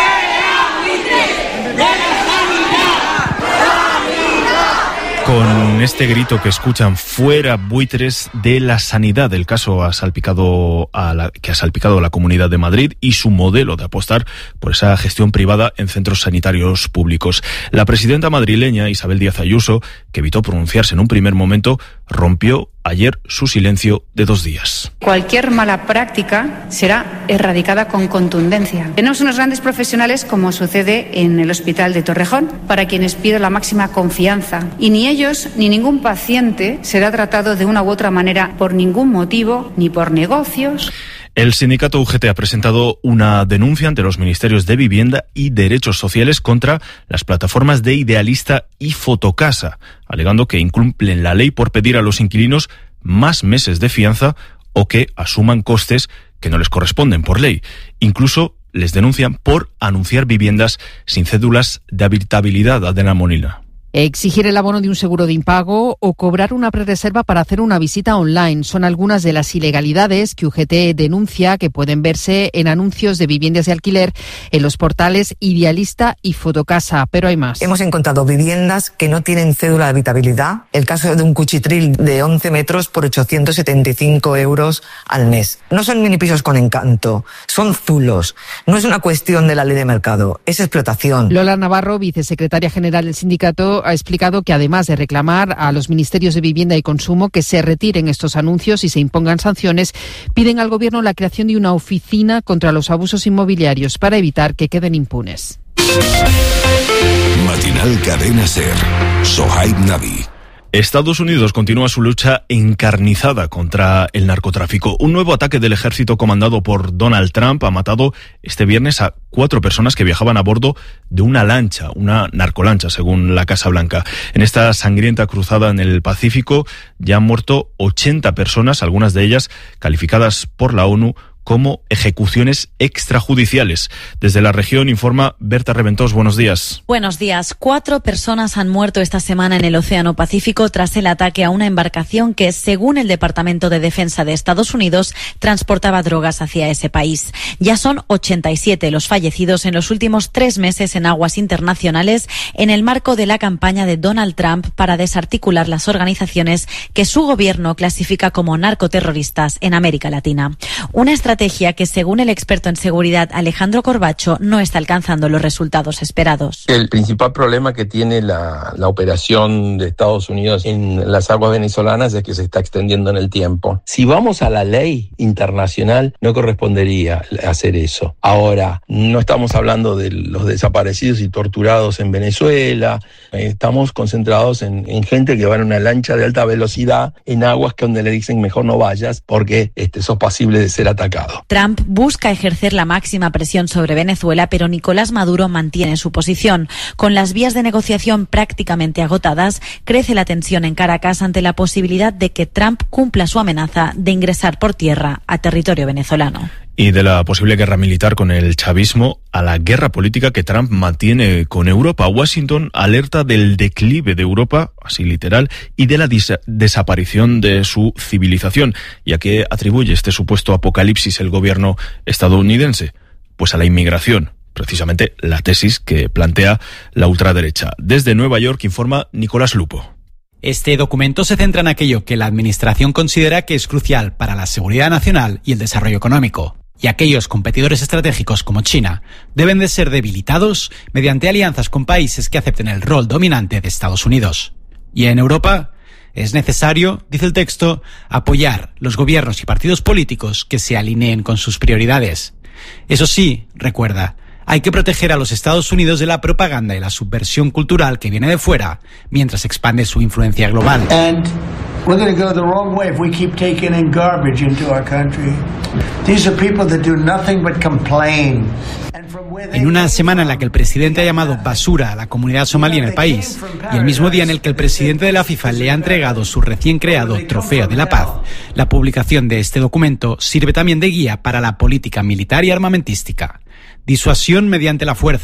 Speaker 10: Con este grito que escuchan, fuera buitres de la sanidad. El caso ha salpicado a la Comunidad de Madrid y su modelo de apostar por esa gestión privada en centros sanitarios públicos. La presidenta madrileña, Isabel Díaz Ayuso, que evitó pronunciarse en un primer momento, rompió ayer su silencio de 2 días.
Speaker 2: Cualquier mala práctica será erradicada con contundencia. Tenemos unos grandes profesionales, como sucede en el Hospital de Torrejón, para quienes pido la máxima confianza. Y ni ellos ni ningún paciente será tratado de una u otra manera por ningún motivo, ni por negocios.
Speaker 10: El sindicato UGT ha presentado una denuncia ante los ministerios de Vivienda y Derechos Sociales contra las plataformas de Idealista y Fotocasa, alegando que incumplen la ley por pedir a los inquilinos más meses de fianza o que asuman costes que no les corresponden por ley. Incluso les denuncian por anunciar viviendas sin cédulas de habitabilidad. Adela Molina.
Speaker 3: Exigir el abono de un seguro de impago o cobrar una prerreserva para hacer una visita online son algunas de las ilegalidades que UGT denuncia que pueden verse en anuncios de viviendas de alquiler en los portales Idealista y Fotocasa, pero hay más.
Speaker 6: Hemos encontrado viviendas que no tienen cédula de habitabilidad. El caso de un cuchitril de 11 metros por 875 euros al mes. No son mini pisos con encanto, son zulos. No es una cuestión de la ley de mercado, es explotación.
Speaker 3: Lola Navarro, vicesecretaria general del sindicato, ha explicado que además de reclamar a los ministerios de Vivienda y Consumo que se retiren estos anuncios y se impongan sanciones, piden al Gobierno la creación de una oficina contra los abusos inmobiliarios para evitar que queden impunes.
Speaker 11: Matinal Cadena SER. Sohaib Navi.
Speaker 10: Estados Unidos continúa su lucha encarnizada contra el narcotráfico. Un nuevo ataque del ejército comandado por Donald Trump ha matado este viernes a 4 personas que viajaban a bordo de una lancha, una narcolancha, según la Casa Blanca. En esta sangrienta cruzada en el Pacífico ya han muerto 80 personas, algunas de ellas calificadas por la ONU como ejecuciones extrajudiciales. Desde la región informa Berta Reventós. Buenos días.
Speaker 7: Buenos días. 4 personas han muerto esta semana en el Océano Pacífico tras el ataque a una embarcación que, según el Departamento de Defensa de Estados Unidos, transportaba drogas hacia ese país. Ya son 87 los fallecidos en los últimos 3 meses en aguas internacionales en el marco de la campaña de Donald Trump para desarticular las organizaciones que su gobierno clasifica como narcoterroristas en América Latina. Una estrategia que, según el experto en seguridad Alejandro Corbacho, no está alcanzando los resultados esperados.
Speaker 25: El principal problema que tiene la operación de Estados Unidos en las aguas venezolanas es que se está extendiendo en el tiempo. Si vamos a la ley internacional, no correspondería hacer eso. Ahora, no estamos hablando de los desaparecidos y torturados en Venezuela, estamos concentrados en gente que va en una lancha de alta velocidad en aguas que donde le dicen mejor no vayas porque sos pasible de ser atacado.
Speaker 7: Trump busca ejercer la máxima presión sobre Venezuela, pero Nicolás Maduro mantiene su posición. Con las vías de negociación prácticamente agotadas, crece la tensión en Caracas ante la posibilidad de que Trump cumpla su amenaza de ingresar por tierra a territorio venezolano.
Speaker 10: Y de la posible guerra militar con el chavismo a la guerra política que Trump mantiene con Europa. Washington alerta del declive de Europa, así literal, y de la desaparición de su civilización. ¿Y a qué atribuye este supuesto apocalipsis el gobierno estadounidense? Pues a la inmigración, precisamente la tesis que plantea la ultraderecha. Desde Nueva York informa Nicolás Lupo.
Speaker 26: Este documento se centra en aquello que la Administración considera que es crucial para la seguridad nacional y el desarrollo económico. Y aquellos competidores estratégicos como China deben de ser debilitados mediante alianzas con países que acepten el rol dominante de Estados Unidos. Y en Europa es necesario, dice el texto, apoyar los gobiernos y partidos políticos que se alineen con sus prioridades. Eso sí, recuerda, hay que proteger a los Estados Unidos de la propaganda y la subversión cultural que viene de fuera, mientras expande su influencia global.
Speaker 27: We're going to go the wrong way if we keep taking in garbage into our country. These are people that do nothing but complain.
Speaker 26: En una semana en la que el presidente ha llamado basura a la comunidad somalí en el país, y el mismo día en el que el presidente de la FIFA le ha entregado su recién creado Trofeo de la Paz, la publicación de este documento sirve también de guía para la política militar y armamentística. Disuasión mediante la fuerza,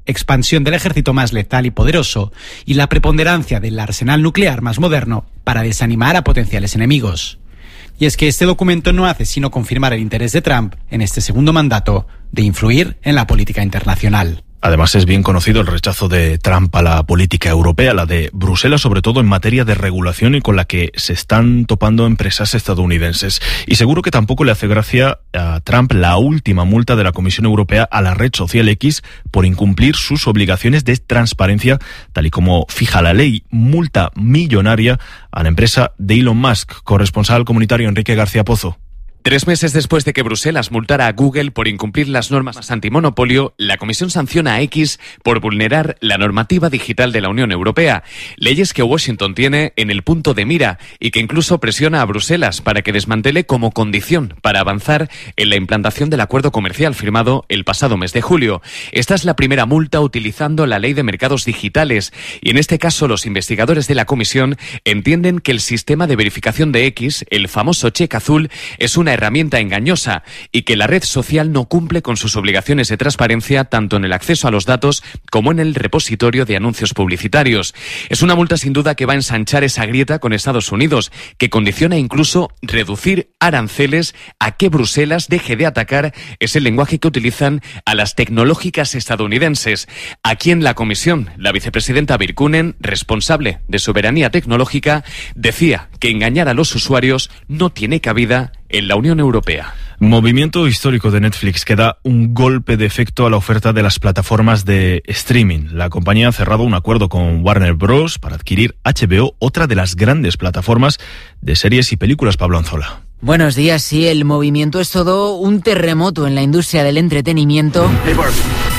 Speaker 26: expansión del ejército más letal y poderoso y la preponderancia del arsenal nuclear más moderno para desanimar a potenciales enemigos. Y es que este documento no hace sino confirmar el interés de Trump en este segundo mandato de influir en la política internacional.
Speaker 10: Además, es bien conocido el rechazo de Trump a la política europea, la de Bruselas, sobre todo en materia de regulación y con la que se están topando empresas estadounidenses. Y seguro que tampoco le hace gracia a Trump la última multa de la Comisión Europea a la red social X por incumplir sus obligaciones de transparencia, tal y como fija la ley. Multa millonaria a la empresa de Elon Musk. Corresponsal comunitario Enrique García Pozo.
Speaker 1: 3 meses después de que Bruselas multara a Google por incumplir las normas antimonopolio, la Comisión sanciona a X por vulnerar la normativa digital de la Unión Europea, leyes que Washington tiene en el punto de mira y que incluso presiona a Bruselas para que desmantele como condición para avanzar en la implantación del acuerdo comercial firmado el pasado mes de julio. Esta es la primera multa utilizando la Ley de Mercados Digitales y en este caso los investigadores de la Comisión entienden que el sistema de verificación de X, el famoso cheque azul, es una herramienta engañosa y que la red social no cumple con sus obligaciones de transparencia tanto en el acceso a los datos como en el repositorio de anuncios publicitarios. Es una multa sin duda que va a ensanchar esa grieta con Estados Unidos, que condiciona incluso reducir aranceles a que Bruselas deje de atacar ese lenguaje que utilizan a las tecnológicas estadounidenses. Aquí en la Comisión, la vicepresidenta Virkkunen, responsable de soberanía tecnológica, decía que engañar a los usuarios no tiene cabida en la Unión Europea.
Speaker 10: Movimiento histórico de Netflix que da un golpe de efecto a la oferta de las plataformas de streaming. La compañía ha cerrado un acuerdo con Warner Bros. Para adquirir HBO, otra de las grandes plataformas de series y películas. Pablo Anzola.
Speaker 5: Buenos días, sí, el movimiento es todo un terremoto en la industria del entretenimiento.
Speaker 8: Hey Barbie,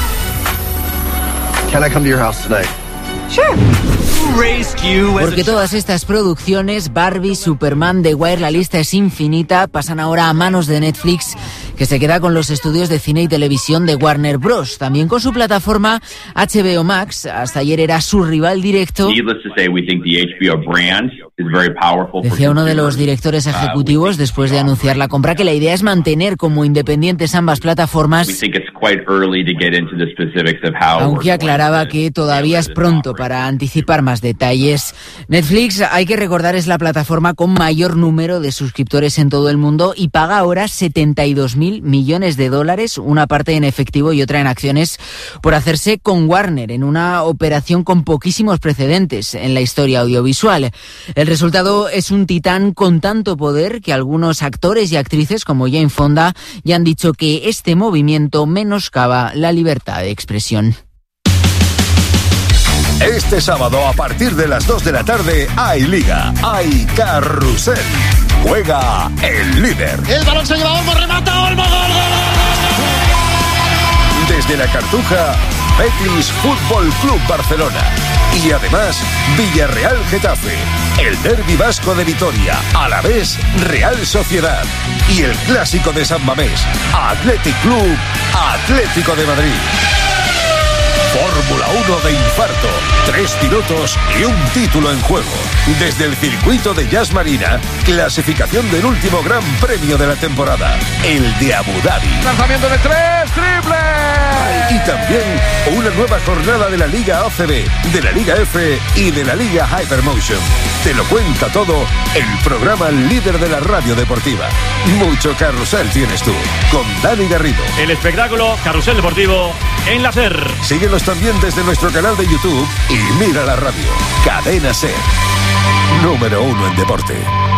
Speaker 8: can I come to your house tonight?
Speaker 5: Sure. Porque todas estas producciones, Barbie, Superman, The Wire, la lista es infinita, pasan ahora a manos de Netflix, que se queda con los estudios de cine y televisión de Warner Bros. También con su plataforma HBO Max. Hasta ayer era su rival directo. Decía uno de los directores ejecutivos después de anunciar la compra que la idea es mantener como independientes ambas plataformas, aunque aclaraba que todavía es pronto para anticipar más detalles. Netflix, hay que recordar, es la plataforma con mayor número de suscriptores en todo el mundo y paga ahora $72.000 millones, una parte en efectivo y otra en acciones, por hacerse con Warner en una operación con poquísimos precedentes en la historia audiovisual. El resultado es un titán con tanto poder que algunos actores y actrices como Jane Fonda ya han dicho que este movimiento menoscaba la libertad de expresión.
Speaker 9: Este sábado a partir de las 2 de la tarde hay Liga, hay Carrusel. Juega el líder.
Speaker 12: El balón se lleva Olmo, remata Olmo, gol.
Speaker 9: Desde la Cartuja, Betis Fútbol Club Barcelona. Y además, Villarreal Getafe, el derbi vasco de Vitoria, Alavés Real Sociedad y el clásico de San Mamés, Athletic Club Atlético de Madrid. Fórmula 1 de infarto, 3 pilotos y un título en juego. Desde el circuito de Yas Marina, clasificación del último gran premio de la temporada, el de Abu Dhabi.
Speaker 12: Lanzamiento de 3, triple.
Speaker 9: Y también una nueva jornada de la Liga ACB, de la Liga F y de la Liga Hypermotion. Te lo cuenta todo el programa líder de la radio deportiva. Mucho carrusel tienes tú, con Dani Garrido.
Speaker 13: El espectáculo Carrusel Deportivo en la SER.
Speaker 9: Síguenos también desde nuestro canal de YouTube y mira la radio. Cadena SER. Número 1 en deporte.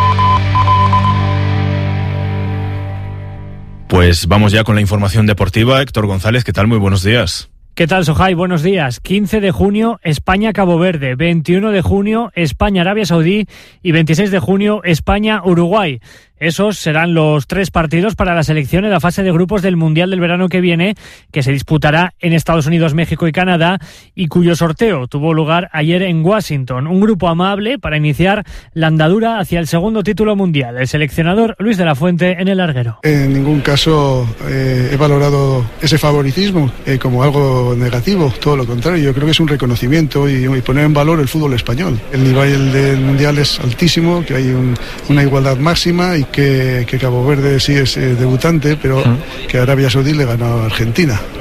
Speaker 10: Pues vamos ya con la información deportiva. Héctor González, ¿qué tal? Muy buenos días.
Speaker 14: ¿Qué tal, Sohai? Buenos días. 15 de junio, España-Cabo Verde. 21 de junio, España-Arabia Saudí. Y 26 de junio, España-Uruguay. Esos serán los 3 partidos para la selección en la fase de grupos del Mundial del verano que viene, que se disputará en Estados Unidos, México y Canadá, y cuyo sorteo tuvo lugar ayer en Washington. Un grupo amable para iniciar la andadura hacia el segundo título mundial. El seleccionador Luis de la Fuente en el larguero.
Speaker 28: En ningún caso he valorado ese favoritismo como algo negativo, todo lo contrario. Yo creo que es un reconocimiento y poner en valor el fútbol español. El nivel del Mundial es altísimo, que hay una igualdad máxima y que Cabo Verde sí es debutante, pero que Arabia Saudí le ganó a Argentina.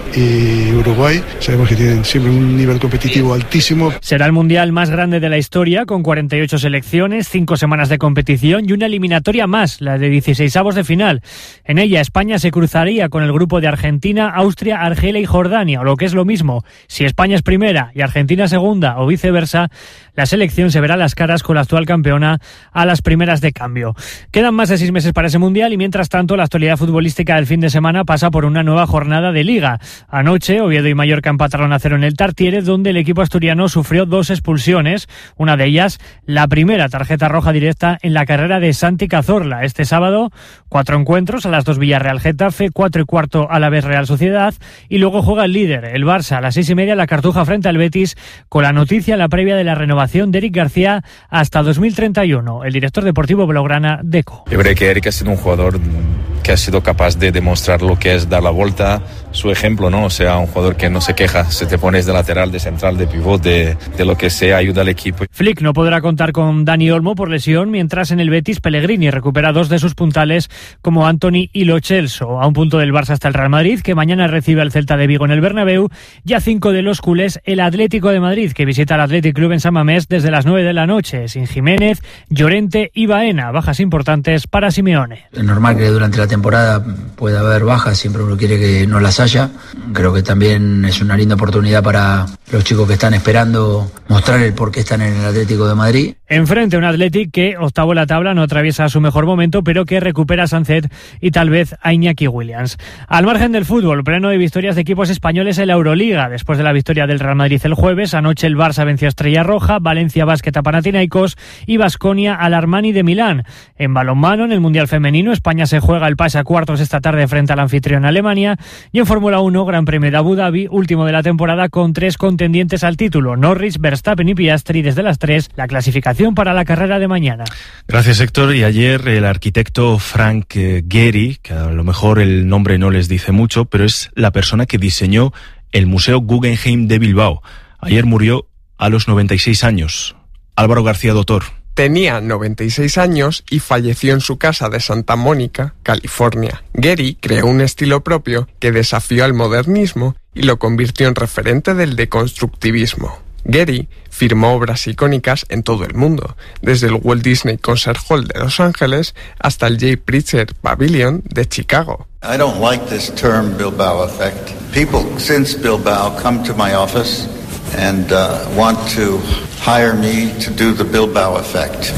Speaker 28: y Uruguay. Sabemos que tienen siempre un nivel competitivo altísimo.
Speaker 14: Será el mundial más grande de la historia, con 48 selecciones, 5 semanas de competición y una eliminatoria más, la de 16avos de final. En ella España se cruzaría con el grupo de Argentina, Austria, Argelia y Jordania, o lo que es lo mismo, si España es primera y Argentina segunda o viceversa, la selección se verá las caras con la actual campeona a las primeras de cambio. Quedan más de 6 meses para ese mundial y mientras tanto la actualidad futbolística del fin de semana pasa por una nueva jornada de Liga. Anoche Oviedo y Mallorca empataron a 0 en el Tartiere, donde el equipo asturiano sufrió 2 expulsiones, una de ellas la primera tarjeta roja directa en la carrera de Santi Cazorla. Este sábado 4 encuentros, a las 2 Villarreal Getafe, 4 y cuarto a la vez Real Sociedad y luego juega el líder, el Barça, a las 6:30 la Cartuja frente al Betis, con la noticia en la previa de la renovación de Eric García hasta 2031. El director deportivo blaugrana, Deco.
Speaker 8: Yo creo que Eric ha sido un jugador que ha sido capaz de demostrar lo que es dar la vuelta, su ejemplo, ¿no? O sea, un jugador que no se queja, se te pones de lateral, de central, de pivot, de lo que sea, ayuda al equipo.
Speaker 14: Flick no podrá contar con Dani Olmo por lesión, mientras en el Betis Pellegrini recupera 2 de sus puntales como Anthony y Lo Celso. A un punto del Barça está el Real Madrid, que mañana recibe al Celta de Vigo en el Bernabéu, y a 5 de los culés el Atlético de Madrid, que visita al Athletic Club en San Mamés desde las 9 de la noche, sin Jiménez, Llorente y Baena, bajas importantes para Simeone.
Speaker 15: Es normal que durante la temporada pueda haber bajas, siempre uno quiere que no las haya. Creo que también es una linda oportunidad para los chicos que están esperando mostrar el por qué están en el Atlético de Madrid.
Speaker 14: Enfrente un Athletic que, octavo en la tabla, no atraviesa su mejor momento, pero que recupera a Sancet y tal vez a Iñaki Williams. Al margen del fútbol, pleno de victorias de equipos españoles en la Euroliga. Después de la victoria del Real Madrid el jueves, anoche el Barça venció a Estrella Roja, Valencia Basket a Panathinaikos y Baskonia al Armani de Milán. En balonmano, en el Mundial Femenino, España se juega el pase a cuartos esta tarde frente al anfitrión Alemania, y en Fórmula 1, Gran Premio de Abu Dhabi, último de la temporada con 3 contendientes al título, Norris, Verstappen y Piastri. Desde las 3, la clasificación para la carrera de mañana.
Speaker 10: Gracias, Héctor. Y ayer el arquitecto Frank Gehry, que a lo mejor el nombre no les dice mucho, pero es la persona que diseñó el Museo Guggenheim de Bilbao. Ayer murió a los 96 años. Álvaro García Dotor.
Speaker 16: Tenía 96 años y falleció en su casa de Santa Mónica, California. Gehry creó un estilo propio que desafió al modernismo y lo convirtió en referente del deconstructivismo. Gehry firmó obras icónicas en todo el mundo, desde el Walt Disney Concert Hall de Los Ángeles hasta el Jay Pritchard Pavilion de Chicago.
Speaker 17: I don't like this term Bilbao effect. People since Bilbao come to my office and want to hire me to do the Bilbao effect.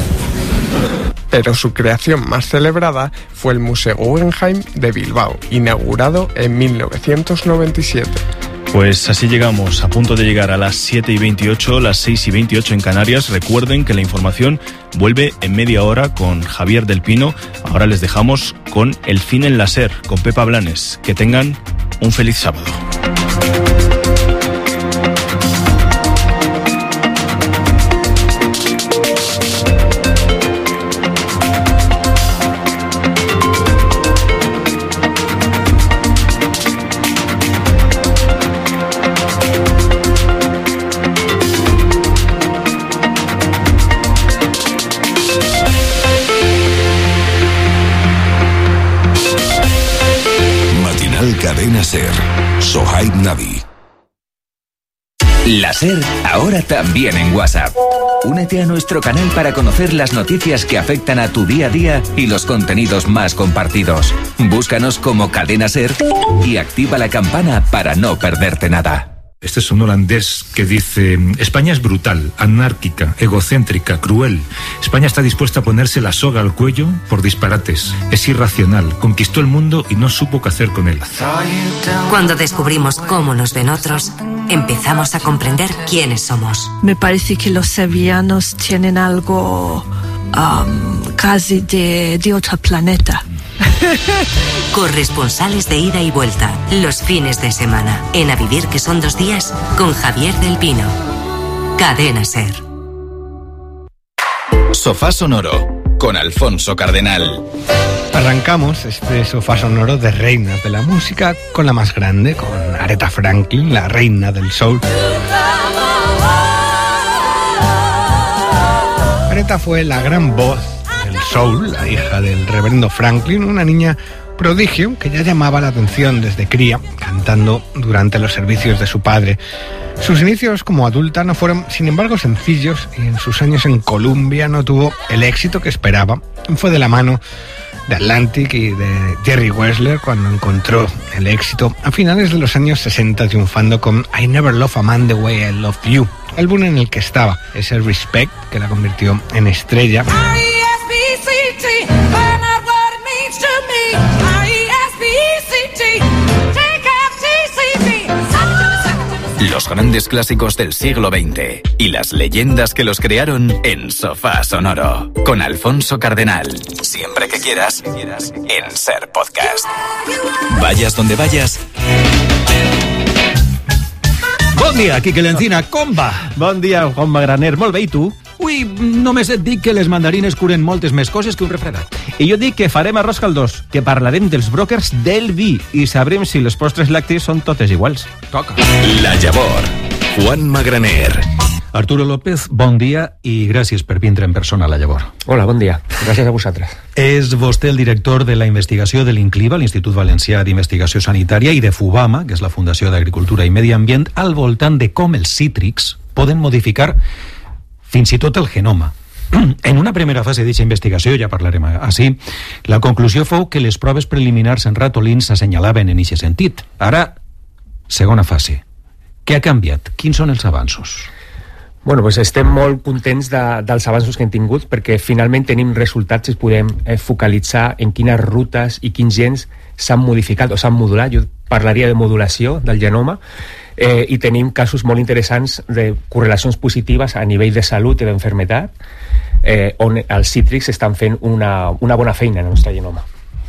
Speaker 16: Pero su creación más celebrada fue el Museo Guggenheim de Bilbao, inaugurado en 1997.
Speaker 10: Pues así llegamos, a punto de llegar a las 7:28, las 6:28 en Canarias. Recuerden que la información vuelve en media hora con Javier del Pino. Ahora les dejamos con El Cine en la SER, con Pepa Blanes. Que tengan un feliz sábado.
Speaker 11: Cadena SER. Sohaib Navi.
Speaker 18: La SER ahora también en WhatsApp. Únete a nuestro canal para conocer las noticias que afectan a tu día a día y los contenidos más compartidos. Búscanos como Cadena SER y activa la campana para no perderte nada.
Speaker 19: Este es un holandés que dice: España es brutal, anárquica, egocéntrica, cruel. España está dispuesta a ponerse la soga al cuello por disparates. Es irracional, conquistó el mundo y no supo qué hacer con él.
Speaker 20: Cuando descubrimos cómo nos ven otros, empezamos a comprender quiénes somos.
Speaker 21: Me parece que los sevillanos tienen algo casi de otro planeta.
Speaker 20: Corresponsales de ida y vuelta, los fines de semana, en A Vivir que son 2 días, con Javier del Pino. Cadena SER.
Speaker 29: Sofá Sonoro, con Alfonso Cardenal.
Speaker 30: Arrancamos este sofá sonoro de reinas de la música con la más grande, con Aretha Franklin, la reina del soul. Aretha fue la gran voz del soul, la hija del reverendo Franklin, una niña prodigio que ya llamaba la atención desde cría, cantando durante los servicios de su padre. Sus inicios como adulta no fueron, sin embargo, sencillos, y en sus años en Columbia no tuvo el éxito que esperaba. Fue de la mano de Atlantic y de Jerry Wessler cuando encontró el éxito a finales de los años 60, triunfando con I Never Love a Man the Way I Love You, álbum en el que estaba ese Respect que la convirtió en estrella.
Speaker 29: Los grandes clásicos del siglo XX y las leyendas que los crearon en Sofá Sonoro con Alfonso Cardenal. Siempre que quieras en Ser Podcast. Vayas donde vayas.
Speaker 2: Bon dia, Quique Lencina, com va?
Speaker 3: Bon dia, Juanma Graner, molt bé, i tu?
Speaker 2: Ui, només et dic que les mandarines curen moltes més coses que un refredat.
Speaker 3: I jo dic que farem arròs caldós, que parlarem dels brokers del vi i sabrem si les postres làctics són totes iguals.
Speaker 2: Toca.
Speaker 29: La Llavor, Juanma Graner.
Speaker 2: Arturo López, bon dia i gràcies per vindre en persona a La Llavor.
Speaker 3: Hola, bon dia. Gràcies a vosaltres.
Speaker 2: És vostè el director de la investigació de l'INCLIVA, l'Institut Valencià d'Investigació Sanitària, i de FUBAMA, que és la Fundació d'Agricultura i Medi Ambient, al voltant de com els cítrics poden modificar fins i tot el genoma. En una primera fase d'aquesta investigació, ja parlarem així, la conclusió fou que les proves preliminars en ratolins s'assenyalaven en aquest sentit. Ara, segona fase. Què ha canviat? Quins són els avanços?
Speaker 3: Bueno, pues estem molt contents dels avanços que hem tingut perquè finalment tenim resultats i podem focalitzar en quines rutes i quins gens s'han modificat o s'han modulat. Jo parlaria de modulació del genoma i tenim casos molt interessants de correlacions positives a nivell de salut i d'enfermetat on els cítrics estan fent una bona feina en el nostre genoma.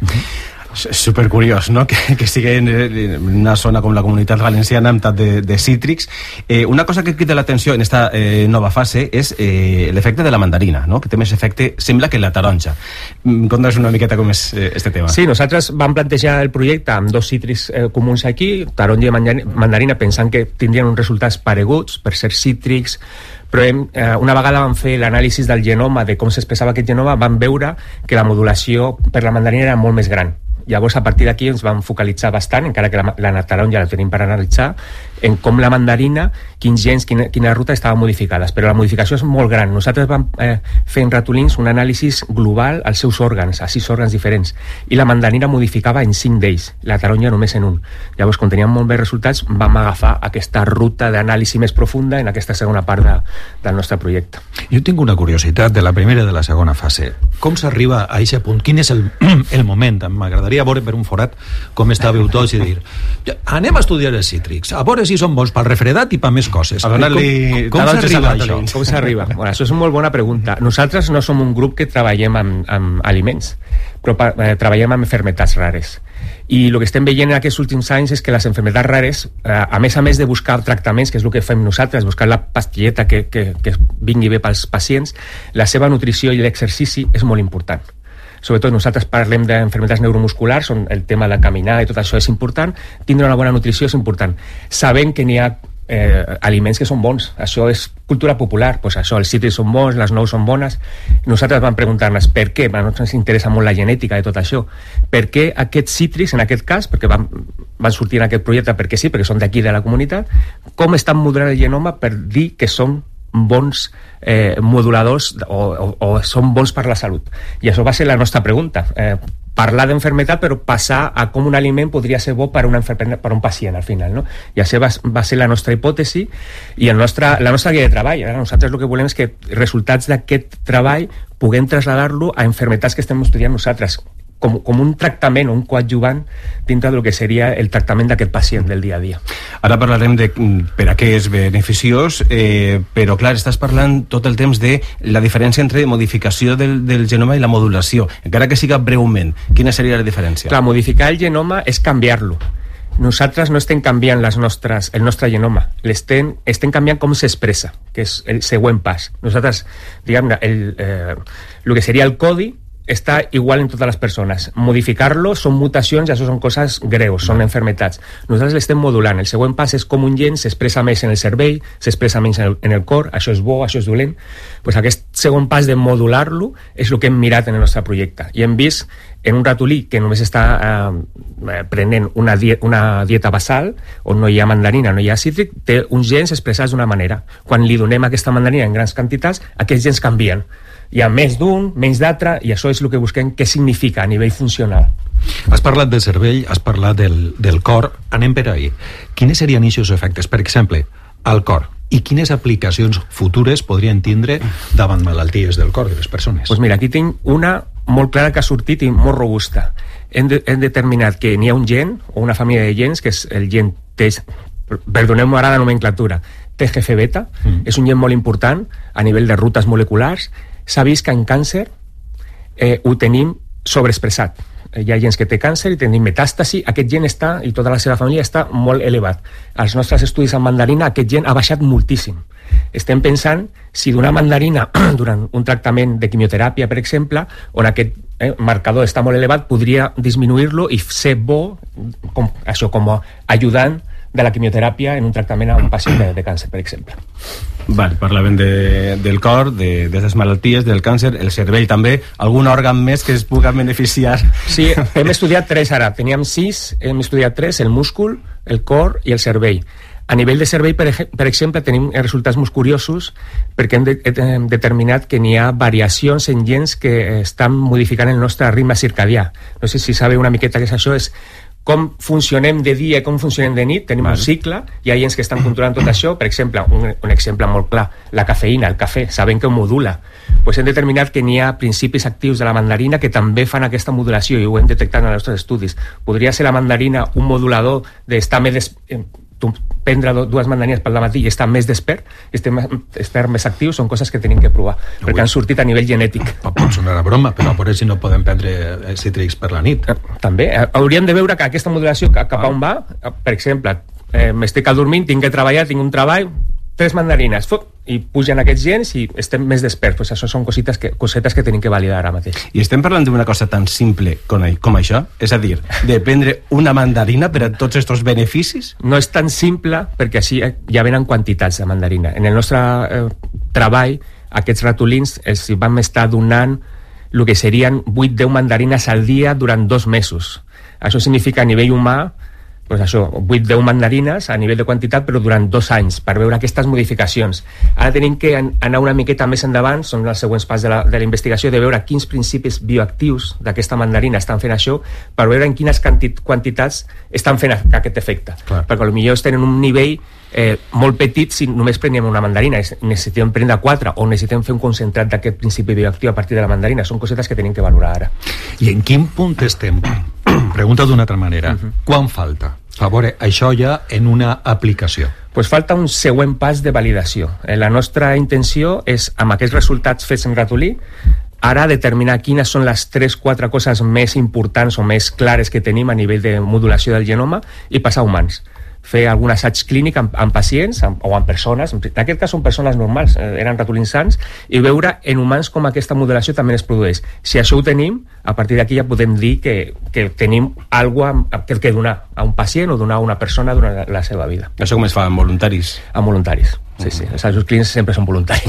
Speaker 3: És supercuriós, no?, que sigui en una zona com la Comunitat Valenciana amb tant de cítrics. Una cosa que crida l'atenció en aquesta nova fase és l'efecte de la mandarina, no?, que té més efecte, sembla, que la taronja. Conta's una miqueta com és este tema. Sí, nosaltres vam plantejar el projecte amb dos cítrics comuns aquí, taronja i mandarina, pensant que tindrien uns resultats pareguts per ser cítrics, però una vegada vam fer l'anàlisi del genoma, de com s'expressava aquest genoma, vam veure que la modulació per la mandarina era molt més gran. Llavors, a partir d'aquí ens vam focalitzar bastant, encara que la taronja la tenim per analitzar, en com la mandarina, quins gens, quines rutes estaven modificades. Però la modificació és molt gran. Nosaltres vam fer en ratolins un anàlisi global als seus òrgans, a 6 òrgans diferents, i la mandarina modificava en 5 d'ells, la taronja només en un. Llavors, quan teníem molt bons resultats, vam agafar aquesta ruta d'anàlisi més profunda en aquesta segona part del nostre projecte.
Speaker 2: Jo tinc una curiositat de la primera i de la segona fase. Com s'arriba a aquest punt? Quin és el moment? M'agradaria veure per un forat com estàveu tots i dir anem a estudiar els cítrics, a veure si són bons pel refredat i per més coses.
Speaker 3: A donar-li
Speaker 2: com s'arriba a això?
Speaker 3: Com s'arriba? Bueno, això és una molt bona pregunta. Nosaltres no som un grup que treballem amb aliments, però treballem amb enfermetats rares. I el que estem veient en aquests últims anys és que les enfermetats rares, a més de buscar tractaments, que és el que fem nosaltres, buscar la pastilleta que vingui bé pels pacients, la seva nutrició i l'exercici és molt important. Sobretot nosaltres parlem d'enfermetats neuromusculars, on el tema de caminar i tot això és important, tindre una bona nutrició és important. Sabem que n'hi ha aliments que són bons, això és cultura popular, pues això, els cítrics són bons, les nous són bones. Nosaltres vam preguntar-nos per què, a nosaltres ens interessa molt la genètica de tot això, per què aquests cítrics, en aquest cas, perquè van sortir en aquest projecte perquè sí, perquè són d'aquí de la comunitat, com estan modulant el genoma per dir que són bons moduladors o són bons per la salut. I això va ser la nostra pregunta, parlar d'enfermetat però passar a com un aliment podria ser bo per un pacient al final, no? I això va ser la nostra hipòtesi i la nostra guia de treball. Nosaltres el que volem és que resultats d'aquest treball puguem traslladar-lo a enfermetats que estem estudiant nosaltres, com un tractament o un coadjuvant dintre del que seria el tractament d'aquest pacient del dia a dia. Ara parlarem de per a què és beneficiós, però clar, estàs parlant tot el temps de la diferència entre modificació del genoma i la modulació, encara que siga breument. Quina seria la diferència? Clar, modificar el genoma és canviar-lo. Nosaltres no estem canviant el nostre genoma, estem canviant com s'expressa, que és el següent pas. Nosaltres, diguem-ne, el que seria el codi està igual en totes les persones. Modificar-lo són mutacions i això són coses greus, són enfermetats. Nosaltres l'estem modulant. El següent pas és com un gen s'expressa més en el cervell, s'expressa menys en el cor, això és bo, això és dolent. Pues aquest segon pas de modular-lo és el que hem mirat en el nostre projecte. I hem vist en un ratolí que només està prenent una dieta basal, on no hi ha mandarina, no hi ha cítric, té uns gens expressats d'una manera. Quan li donem aquesta mandarina en grans quantitats, aquests gens canvien. Hi ha més d'un, menys d'altre, i això és el que busquem, què significa a nivell funcional.
Speaker 2: Has parlat del cervell, has parlat del cor. Anem per ahí. Quines serien aquests efectes, per exemple, al cor? I quines aplicacions futures podrien tindre davant malalties del cor de les persones?
Speaker 3: Doncs mira, aquí tinc una molt clara que ha sortit i molt robusta. Hem determinat que n'hi ha un gen, o una família de gens, que és el gen perdoneu-me ara la nomenclatura, TGF-beta, és un gen molt important a nivell de rutes moleculars. S'ha vist que en càncer ho tenim sobreexpressat. Hi ha gens que té càncer i tenim metàstasi, aquest gen està, i tota la seva família està molt elevat. Als nostres estudis amb mandarina aquest gen ha baixat moltíssim. Estem pensant si donar mandarina durant un tractament de quimioteràpia, per exemple, on aquest marcador està molt elevat, podria disminuir-lo i ser bo, com ajudant de la quimioteràpia en un tractament a un pacient de càncer, per exemple.
Speaker 1: Vale, parlaven del cor, de les malalties, del càncer, el cervell també, algun òrgan més que es pugui beneficiar?
Speaker 3: Sí, hem estudiat 3 ara, teníem 6, hem estudiat 3, el múscul, el cor i el cervell. A nivell de cervell, per exemple, tenim resultats molt curiosos perquè hem determinat que n'hi ha variacions en gens que estan modificant el nostre ritme circadià. No sé si sabeu una miqueta què és això, és com funcionem de dia i com funcionem de nit. Tenim un cicle, hi ha gens que estan controlant tot això. Per exemple, un exemple molt clar, la cafeïna, el cafè, sabem que ho modula. Pues hem determinat que n'hi ha principis actius de la mandarina que també fan aquesta modulació i ho hem detectat en els nostres estudis. Podria ser la mandarina un modulador d'estar més prendre 2 mandarines pel matí i estar més despert, estar més actiu, són coses que tenim que provar, perquè han sortit a nivell genètic.
Speaker 2: Pot sonar a broma, però a veure si no podem prendre cítrics per la nit.
Speaker 3: També, hauríem de veure que aquesta modulació cap a on va. Per exemple, m'estic adormint, tinc que treballar, tinc un treball, 3 mandarines, i pugen aquests gens i estem més desperts. Pues això són cosetes que tenim que validar ara mateix.
Speaker 1: I estem parlant d'una cosa tan simple com això? És a dir, de prendre una mandarina per a tots aquests beneficis?
Speaker 3: No és tan simple, perquè així ja venen quantitats de mandarina. En el nostre treball, aquests ratolins els vam estar donant el que serien 8-10 mandarines al dia durant 2 mesos. Això significa a nivell humà pues això, 8-10 mandarines a nivell de quantitat, però durant 2 anys, per veure aquestes modificacions. Ara tenim que anar una miqueta més endavant, són els següents pas de la investigació, de veure quins principis bioactius d'aquesta mandarina estan fent això, per veure en quines quantitats estan fent aquest efecte. Clar. Perquè potser estan en un nivell molt petit si només prenem una mandarina, necessitem prendre 4 o necessitem fer un concentrat d'aquest principi bioactiu a partir de la mandarina. Són cosetes que tenim que valorar ara.
Speaker 2: I en quin punt estem? Pregunta d'una altra manera. Quan falta? A veure, això ja en una aplicació.
Speaker 3: Pues falta un següent pas de validació. La nostra intenció és, amb aquests resultats fets en ratolí, ara determinar quines són les 3-4 coses més importants o més clares que tenim a nivell de modulació del genoma i passar a humans. Fer algun assaig clínic amb pacients o amb persones, en aquest cas són persones normals, eren ratolins sans, i veure en humans com aquesta modulació també es produeix. Si això ho tenim, a partir d'aquí ja podem dir que tenim alguna cosa que donar a un pacient o donar a una persona durant la seva vida.
Speaker 1: Això com es fa, amb voluntaris?
Speaker 3: Amb voluntaris. Sí, sí, els seus clients sempre són voluntaris.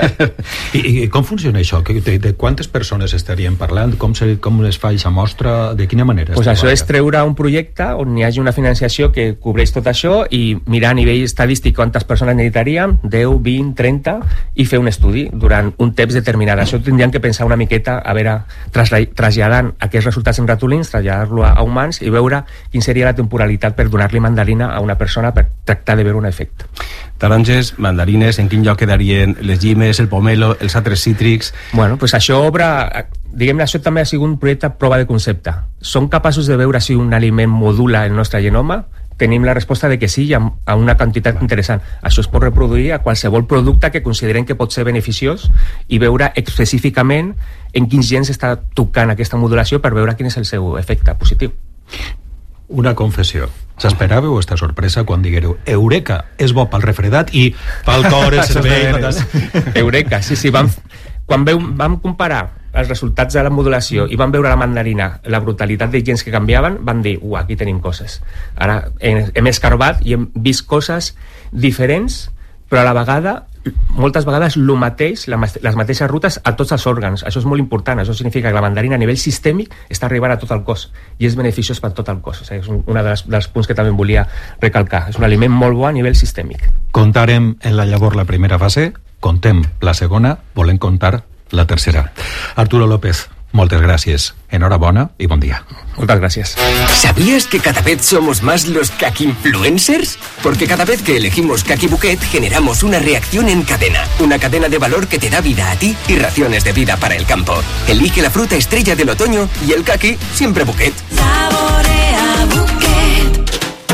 Speaker 2: I com funciona això? De quantes persones estaríem parlant? Com es fa aquesta mostra? De quina manera?
Speaker 3: Pues això és treure un projecte on hi hagi una financiació que cobreix tot això i mirar a nivell estadístic quantes persones necessitaríem, 10, 20, 30, i fer un estudi durant un temps determinat. Això tindríem que pensar una miqueta, a veure, traslladant aquests resultats en ratolins, traslladar-lo a humans i veure quin seria la temporalitat per donar-li mandarina a una persona per tractar de veure un efecte.
Speaker 1: Taronges, mandarines, en quin lloc quedarien les llimes, el pomelo, els altres cítrics?
Speaker 3: Bueno, pues això obre... Diguem-ne, això també ha sigut un projecte prova de concepte. Som capaços de veure si un aliment modula el nostre genoma? Tenim la resposta de que sí, a una quantitat interessant. Això es pot reproduir a qualsevol producte que considerem que pot ser beneficiós i veure específicament en quins gens està tocant aquesta modulació per veure quin és el seu efecte positiu.
Speaker 2: Una confessió. S'esperàveu esta sorpresa quan diguereu Eureka, és bo pel refredat i pel cor, el cervell...
Speaker 3: Eureka, sí. Quan vam comparar els resultats de la modulació i van veure la mandarina, la brutalitat de gens que canviaven, van dir, aquí tenim coses. Ara hem escarbat i hem vist coses diferents, però a la vegada, moltes vegades el mateix, les mateixes rutes a tots els òrgans. Això és molt important, això significa que la mandarina a nivell sistèmic està arribant a tot el cos i és beneficiós per tot el cos. O sigui, és un dels punts que també volia recalcar. És un aliment molt bo a nivell sistèmic.
Speaker 2: Contarem en la llavor la primera fase, contem la segona, volem contar la tercera. Arturo López, moltes gràcies. Enhorabona y buen día.
Speaker 3: Muchas gracias.
Speaker 4: ¿Sabías que cada vez somos más los Kaki-influencers? Porque cada vez que elegimos Kaki Bouquet generamos una reacción en cadena. Una cadena de valor que te da vida a ti y raciones de vida para el campo. Elige la fruta estrella del otoño y el Kaki siempre Bouquet.
Speaker 20: Saborea Bouquet.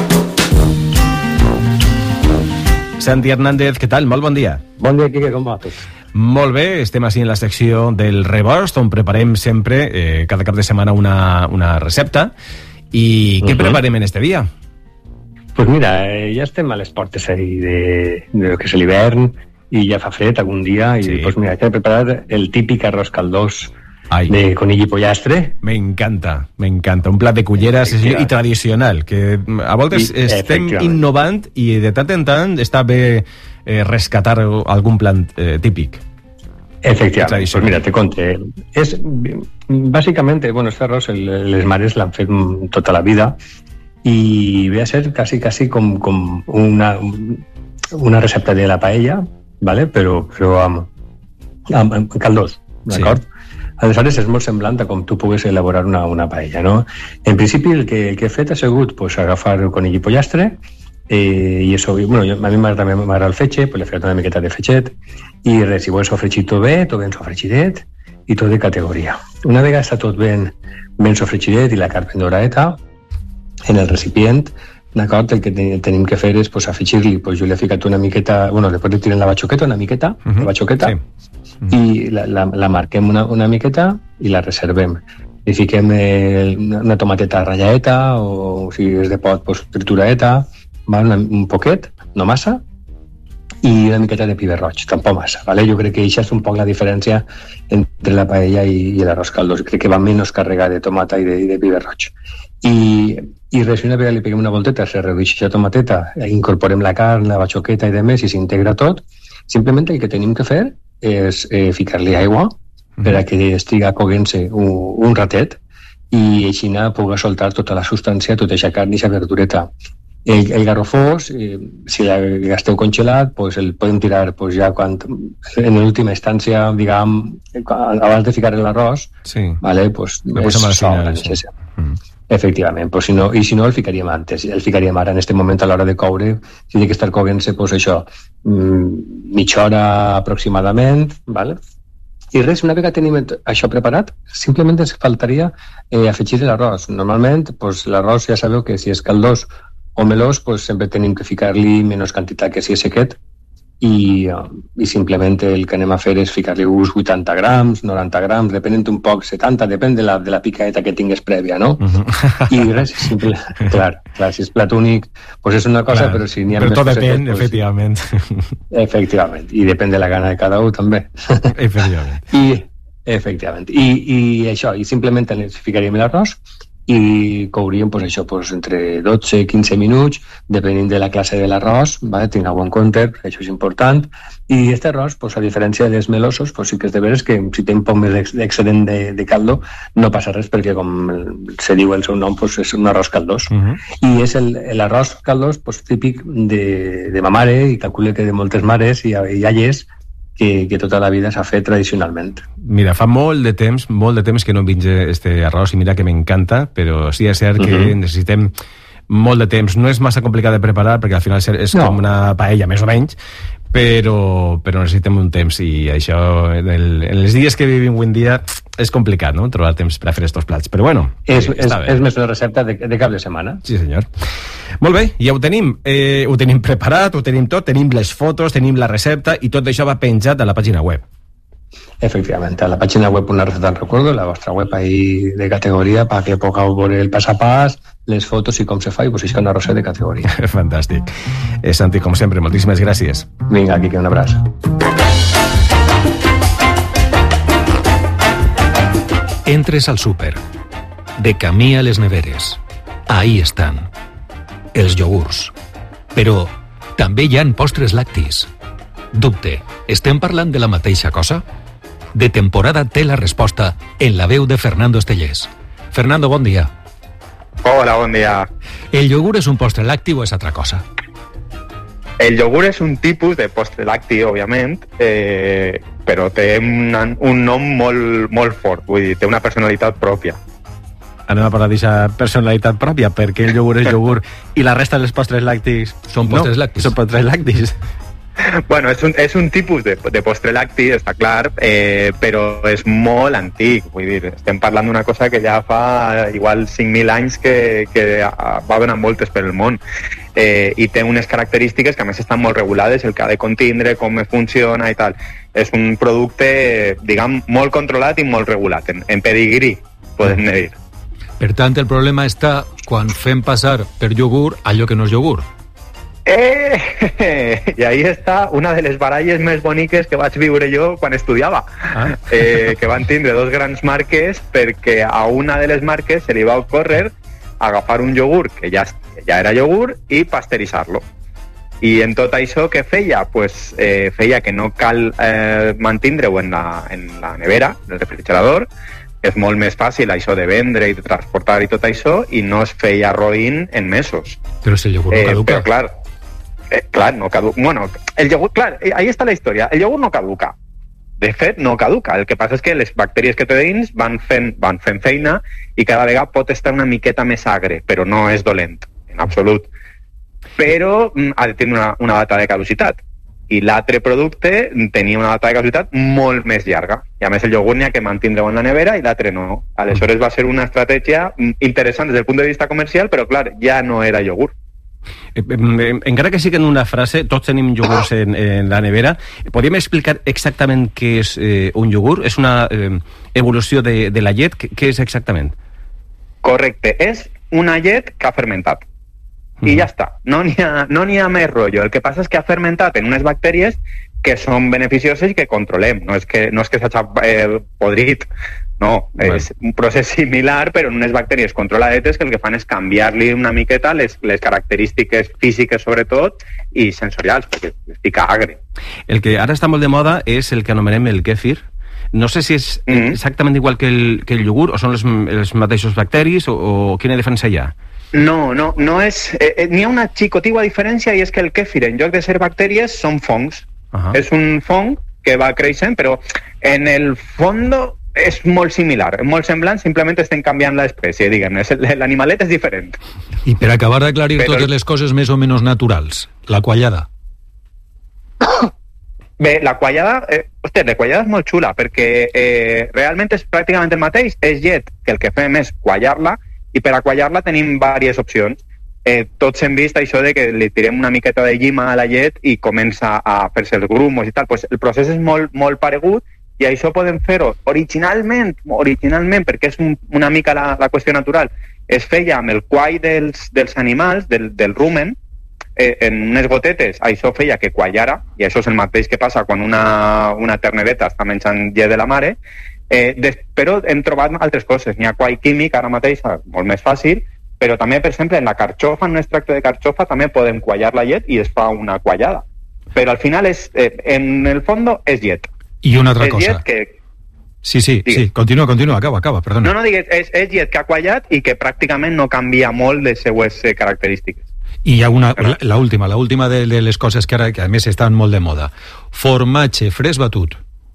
Speaker 1: Santi Hernández, què tal? Molt bon dia.
Speaker 5: Bon dia, Quique, com va tot?
Speaker 1: Molt bé, estem així en la secció del rebost, on preparem sempre, cada cap de setmana, una recepta. I què preparem en este dia?
Speaker 5: Pues mira, ja estem a les portes de lo que és l'hivern i ja fa fred algun dia i pues mira, he preparat el típic arròs caldós de conill i pollastre.
Speaker 1: Me encanta. Un plat de culleres i tradicional, que a voltes estem innovant i de tant en tant està bé rescatar algun plat típic.
Speaker 5: Efectivament, pues mira, te conté. És, bàsicament, bueno, este arròs les mares l'han fet tota la vida i ve a ser quasi com una recepta de la paella, ¿vale? però amb caldós, d'acord? Aleshores és molt semblant a com tu pugues elaborar una paella, no? En principi el que he fet ha sigut pues, agafar el conill i pollastre i això, bueno, a mi m'agrada el fetge, pues, l'he fet una miqueta de fetget i res, si vols sofregit tot ben sofregidet i tot de categoria. Una vegada està tot ben sofregidet i la carn ben doradeta en el recipient, d'acord, el que tenim que fer és pues, afegir-li, pues, jo l'he ficat una miqueta, bueno, després li tirem la batxoqueta, una miqueta, la batxoqueta, i la marquem una miqueta i la reservem. Li fiquem una tomateta ratlladeta o si és de pot, pues, trituradeta, un poquet, no massa, i una miqueta de piber roig, tampoc massa, ¿vale? Jo crec que això és un poc la diferència entre la paella i l'arròs caldós. Crec que va menys carregat de tomata i de piber roig. I res, una vegada li peguem una volteta, se redueix la tomateta, incorporem la carn, la batxoqueta i demés, i s'integra tot. Simplement el que tenim que fer és ficar-li aigua per a que estiga coguent-se un ratet i així pugui soltar tota la substància, tota aquesta carn i aquesta verdureta. El garrofós, si el gasteu congelat, pues el podem tirar pues, ja quan, en l'última instància, diguem, abans de ficar l'arròs, vale, pues, efectivament, pues, si no el ficaríem antes, el ficaríem ara en este moment a l'hora de coure, si té que estar coguent-se pues, això, mitja hora aproximadament, vale? I res, una vegada tenim això preparat, simplement ens faltaria afegir l'arròs. Normalment, pues, l'arròs ja sabeu que si és caldós o melós, pues, sempre tenim que ficar-li menys quantitat que si és sequet i simplement el que anem a fer és ficar-li uns 80 grams, 90 grams, depenent un poc, 70, depèn de la picaeta que tingues prèvia, no? I res, clar, si és plat únic, pues és una cosa, però si n'hi ha
Speaker 1: més... Però tot depèn,
Speaker 5: pues,
Speaker 1: efectivament.
Speaker 5: Efectivament, i depèn de la gana de cada un, també. Efectivament. I això, i simplement ficaríem l'arròs i couríem pues, això, pues, entre 12 i 15 minuts, depenent de la classe de l'arròs, ¿vale? Tingueu en compte, això és important. I aquest arròs, pues, a diferència dels melosos, pues, sí que és de veres que si té un poc més d'excedent de caldo, no passa res, perquè com se diu el seu nom, pues, és un arròs caldós. I és l'arròs caldós pues, típic de ma mare, i calcule que de moltes mares i aies, que tota la vida s'ha fet tradicionalment.
Speaker 1: Mira, fa molt de temps que no vinge este arròs i mira que m'encanta, però sí és cert que necessitem molt de temps. No és massa complicat de preparar perquè al final és com una paella, més o menys, però necessitem un temps i això en els dies que vivim avui en dia és complicat, no?, trobar temps per a fer estos plats, però bueno,
Speaker 5: és més una recepta de cap de setmana.
Speaker 1: Sí, senyor. Molt bé, ja ho tenim preparat, ho tenim tot, tenim les fotos, tenim la recepta i tot això va penjat a la pàgina web.
Speaker 5: Efectivamente, a la página web Una receta en recuerdo, la vuestra web ahí de categoría para que pugueu veure el pas a pas, les fotos i com se fa i pues és una rosa de categoria.
Speaker 1: Fantàstic. Santi, com sempre, moltíssimes gràcies.
Speaker 5: Vinga, Quique, un abraç.
Speaker 2: Entres al súper, de camí a les neveres. Ahí estan, els iogurts. Però també hi ha postres lactis. Dubte, estem parlant de la mateixa cosa? De temporada té la resposta en la veu de Fernando Estellés. Fernando, bon dia.
Speaker 6: Hola, bon dia.
Speaker 2: El iogurt és un postre lacti o és altra cosa?
Speaker 6: El iogurt és un tipus de postre lacti, òbviament, però té un nom molt fort, vull dir, té una personalitat pròpia.
Speaker 1: Anem a parlar d'aquesta personalitat pròpia, perquè el iogurt és iogurt i la resta dels postres làctics
Speaker 2: són postres làctics.
Speaker 1: Són postres làctics.
Speaker 6: Bueno, és un tipus de postre lacti, està clar, però és molt antic, vull dir, estem parlant d'una cosa que ja fa igual 5.000 anys que va donant voltes per el món, i té unes característiques que a més estan molt regulades, el que ha de contindre, com funciona i tal. És un producte, diguem, molt controlat i molt regulat, en pedigrí, podem dir.
Speaker 2: Per tant, el problema està quan fem passar per iogurt allò que no és iogurt.
Speaker 6: I ahí està una de les baralles més boniques que vaig viure jo quan estudiava, que van tindre dos grans marques, perquè a una de les marques se li va ocórrer agafar un iogurt que ja era iogurt i pasteuritzar-lo. I en tot això què feia? Pues, feia que no cal mantindre-ho en la nevera, en el refrigerador, és molt més fàcil això de vendre i de transportar i tot això, i no es feia roïn en mesos.
Speaker 2: Però si el iogurt no caduca.
Speaker 6: Però clar, no caduca. Bueno, el iogurt, clar, ahí està la història. El iogurt no caduca. De fet, no caduca. El que passa és que les bactèries que té dins van fent feina i cada vegada pot estar una miqueta més agre, però no és dolent, en absolut. Però ha de tenir una data de caducitat. I l'altre producte tenia una data de caducitat molt més llarga. I a més el iogurt n'hi ha que mantindre en la nevera i l'altre no. Aleshores va ser una estratègia interessant des del punt de vista comercial, però clar, ja no era iogurt.
Speaker 1: Encara que sigui en una frase, tots tenim iogurts en la nevera. Podríem explicar exactament què és un iogurt? És una evolució de la llet? Què és exactament?
Speaker 6: Correcte, és una llet que ha fermentat. I ja està, no n'hi ha més rotllo. El que passa és que ha fermentat en unes bactèries que són beneficioses i que controlem. No és que s'hagi podrit, no, és un procés similar, però en unes bactèries controladetes que el que fan és canviar-li una miqueta les característiques físiques, sobretot, i sensorials, perquè fica agre.
Speaker 1: El que ara està molt de moda és el que anomenem el kéfir. No sé si és exactament igual que el iogurt, o són els mateixos bacteris, o quina diferència hi ha?
Speaker 6: No és... n'hi ha una xicotigua diferència, i és que el kéfir, en lloc de ser bactèries, són fongs. És un fong que va creixent, però en el fons és molt similar, molt semblant, simplement estem canviant l'espècie, diguem-ne. L'animalet és diferent.
Speaker 2: I per acabar d'aclarir totes les coses més o menys naturals, la quallada.
Speaker 6: Bé, la quallada... la quallada és molt xula, perquè realment és pràcticament el mateix. És llet, que el que fem és quallar-la, i per a quallar-la tenim diverses opcions. Tots hem vist això de que li tirem una miqueta de llima a la llet i comença a fer-se els grumos i tal. Pues el procés és molt paregut, i això podem fer-ho originalment, perquè és una mica la qüestió natural. Es feia amb el quall dels animals, del rumen, en unes gotetes. Això feia que quallara, i això és el mateix que passa quan una ternereta està menjant llet de la mare. Però hem trobat altres coses. N'hi ha quall químic ara mateix, molt més fàcil, però també, per exemple, en la carxofa, en un extracte de carxofa, també podem quallar la llet i es fa una quallada. Però al final, en el fons, és llet.
Speaker 2: I una altra cosa. Sí, continua, acaba, perdona.
Speaker 6: No, digues, és llet que ha quallat i que pràcticament no canvia molt les seues característiques.
Speaker 2: I hi ha la última de les coses que ara, que a més estan molt de moda. Formatge fresc batut.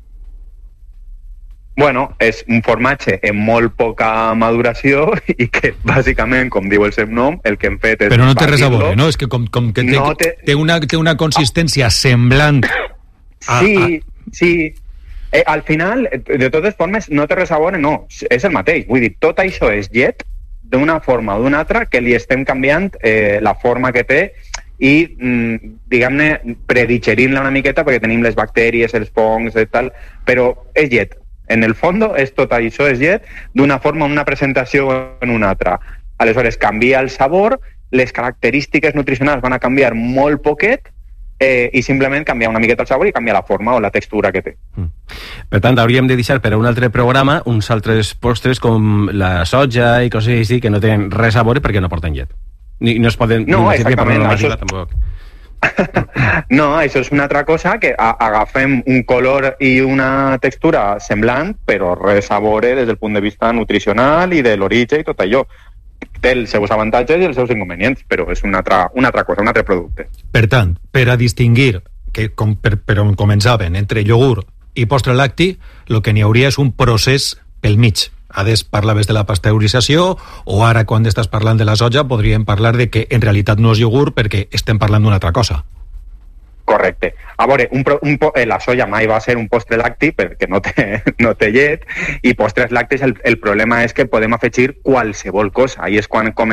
Speaker 6: Bueno, és un formatge amb molt poca maduració i que, bàsicament, com diu el seu nom, el que hem fet és...
Speaker 2: Però no té res a veure, no? És que com que té una consistència semblant a...
Speaker 6: Sí. Al final, de totes formes, no té res a veure, no. És el mateix. Vull dir, tot això és llet d'una forma o d'una altra que li estem canviant la forma que té i, diguem-ne, predigerint-la una miqueta perquè tenim les bactèries, els fongs i tal, però és llet. En el fons, tot això és llet d'una forma, una presentació o en una altra. Aleshores, canvia el sabor, les característiques nutricionals van a canviar molt poquet, i simplement canviar una miqueta el sabor i canviar la forma o la textura que té.
Speaker 1: Per tant, hauríem de deixar per a un altre programa uns altres postres com la soja i coses així que no tenen res a veure perquè no porten llet. No es poden...
Speaker 6: No, exactament. No, això és una altra cosa que agafem un color i una textura semblant, però res a veure des del punt de vista nutricional i de l'origen i tot allò. Té els seus avantatges i els seus inconvenients, però és una altra cosa, un altre producte.
Speaker 2: Per tant, per a distingir, que per on començaven, entre iogurt i postre lacti, el que n'hi hauria és un procés pel mig. Ades parlaves de la pasteurització, o ara, quan estàs parlant de la soja, podríem parlar de que en realitat no és iogurt perquè estem parlant d'una altra cosa.
Speaker 6: Correcte. A veure, la soja mai va ser un postre lacti perquè no té llet, i postres lactis el problema és que podem afegir qualsevol cosa, i és quan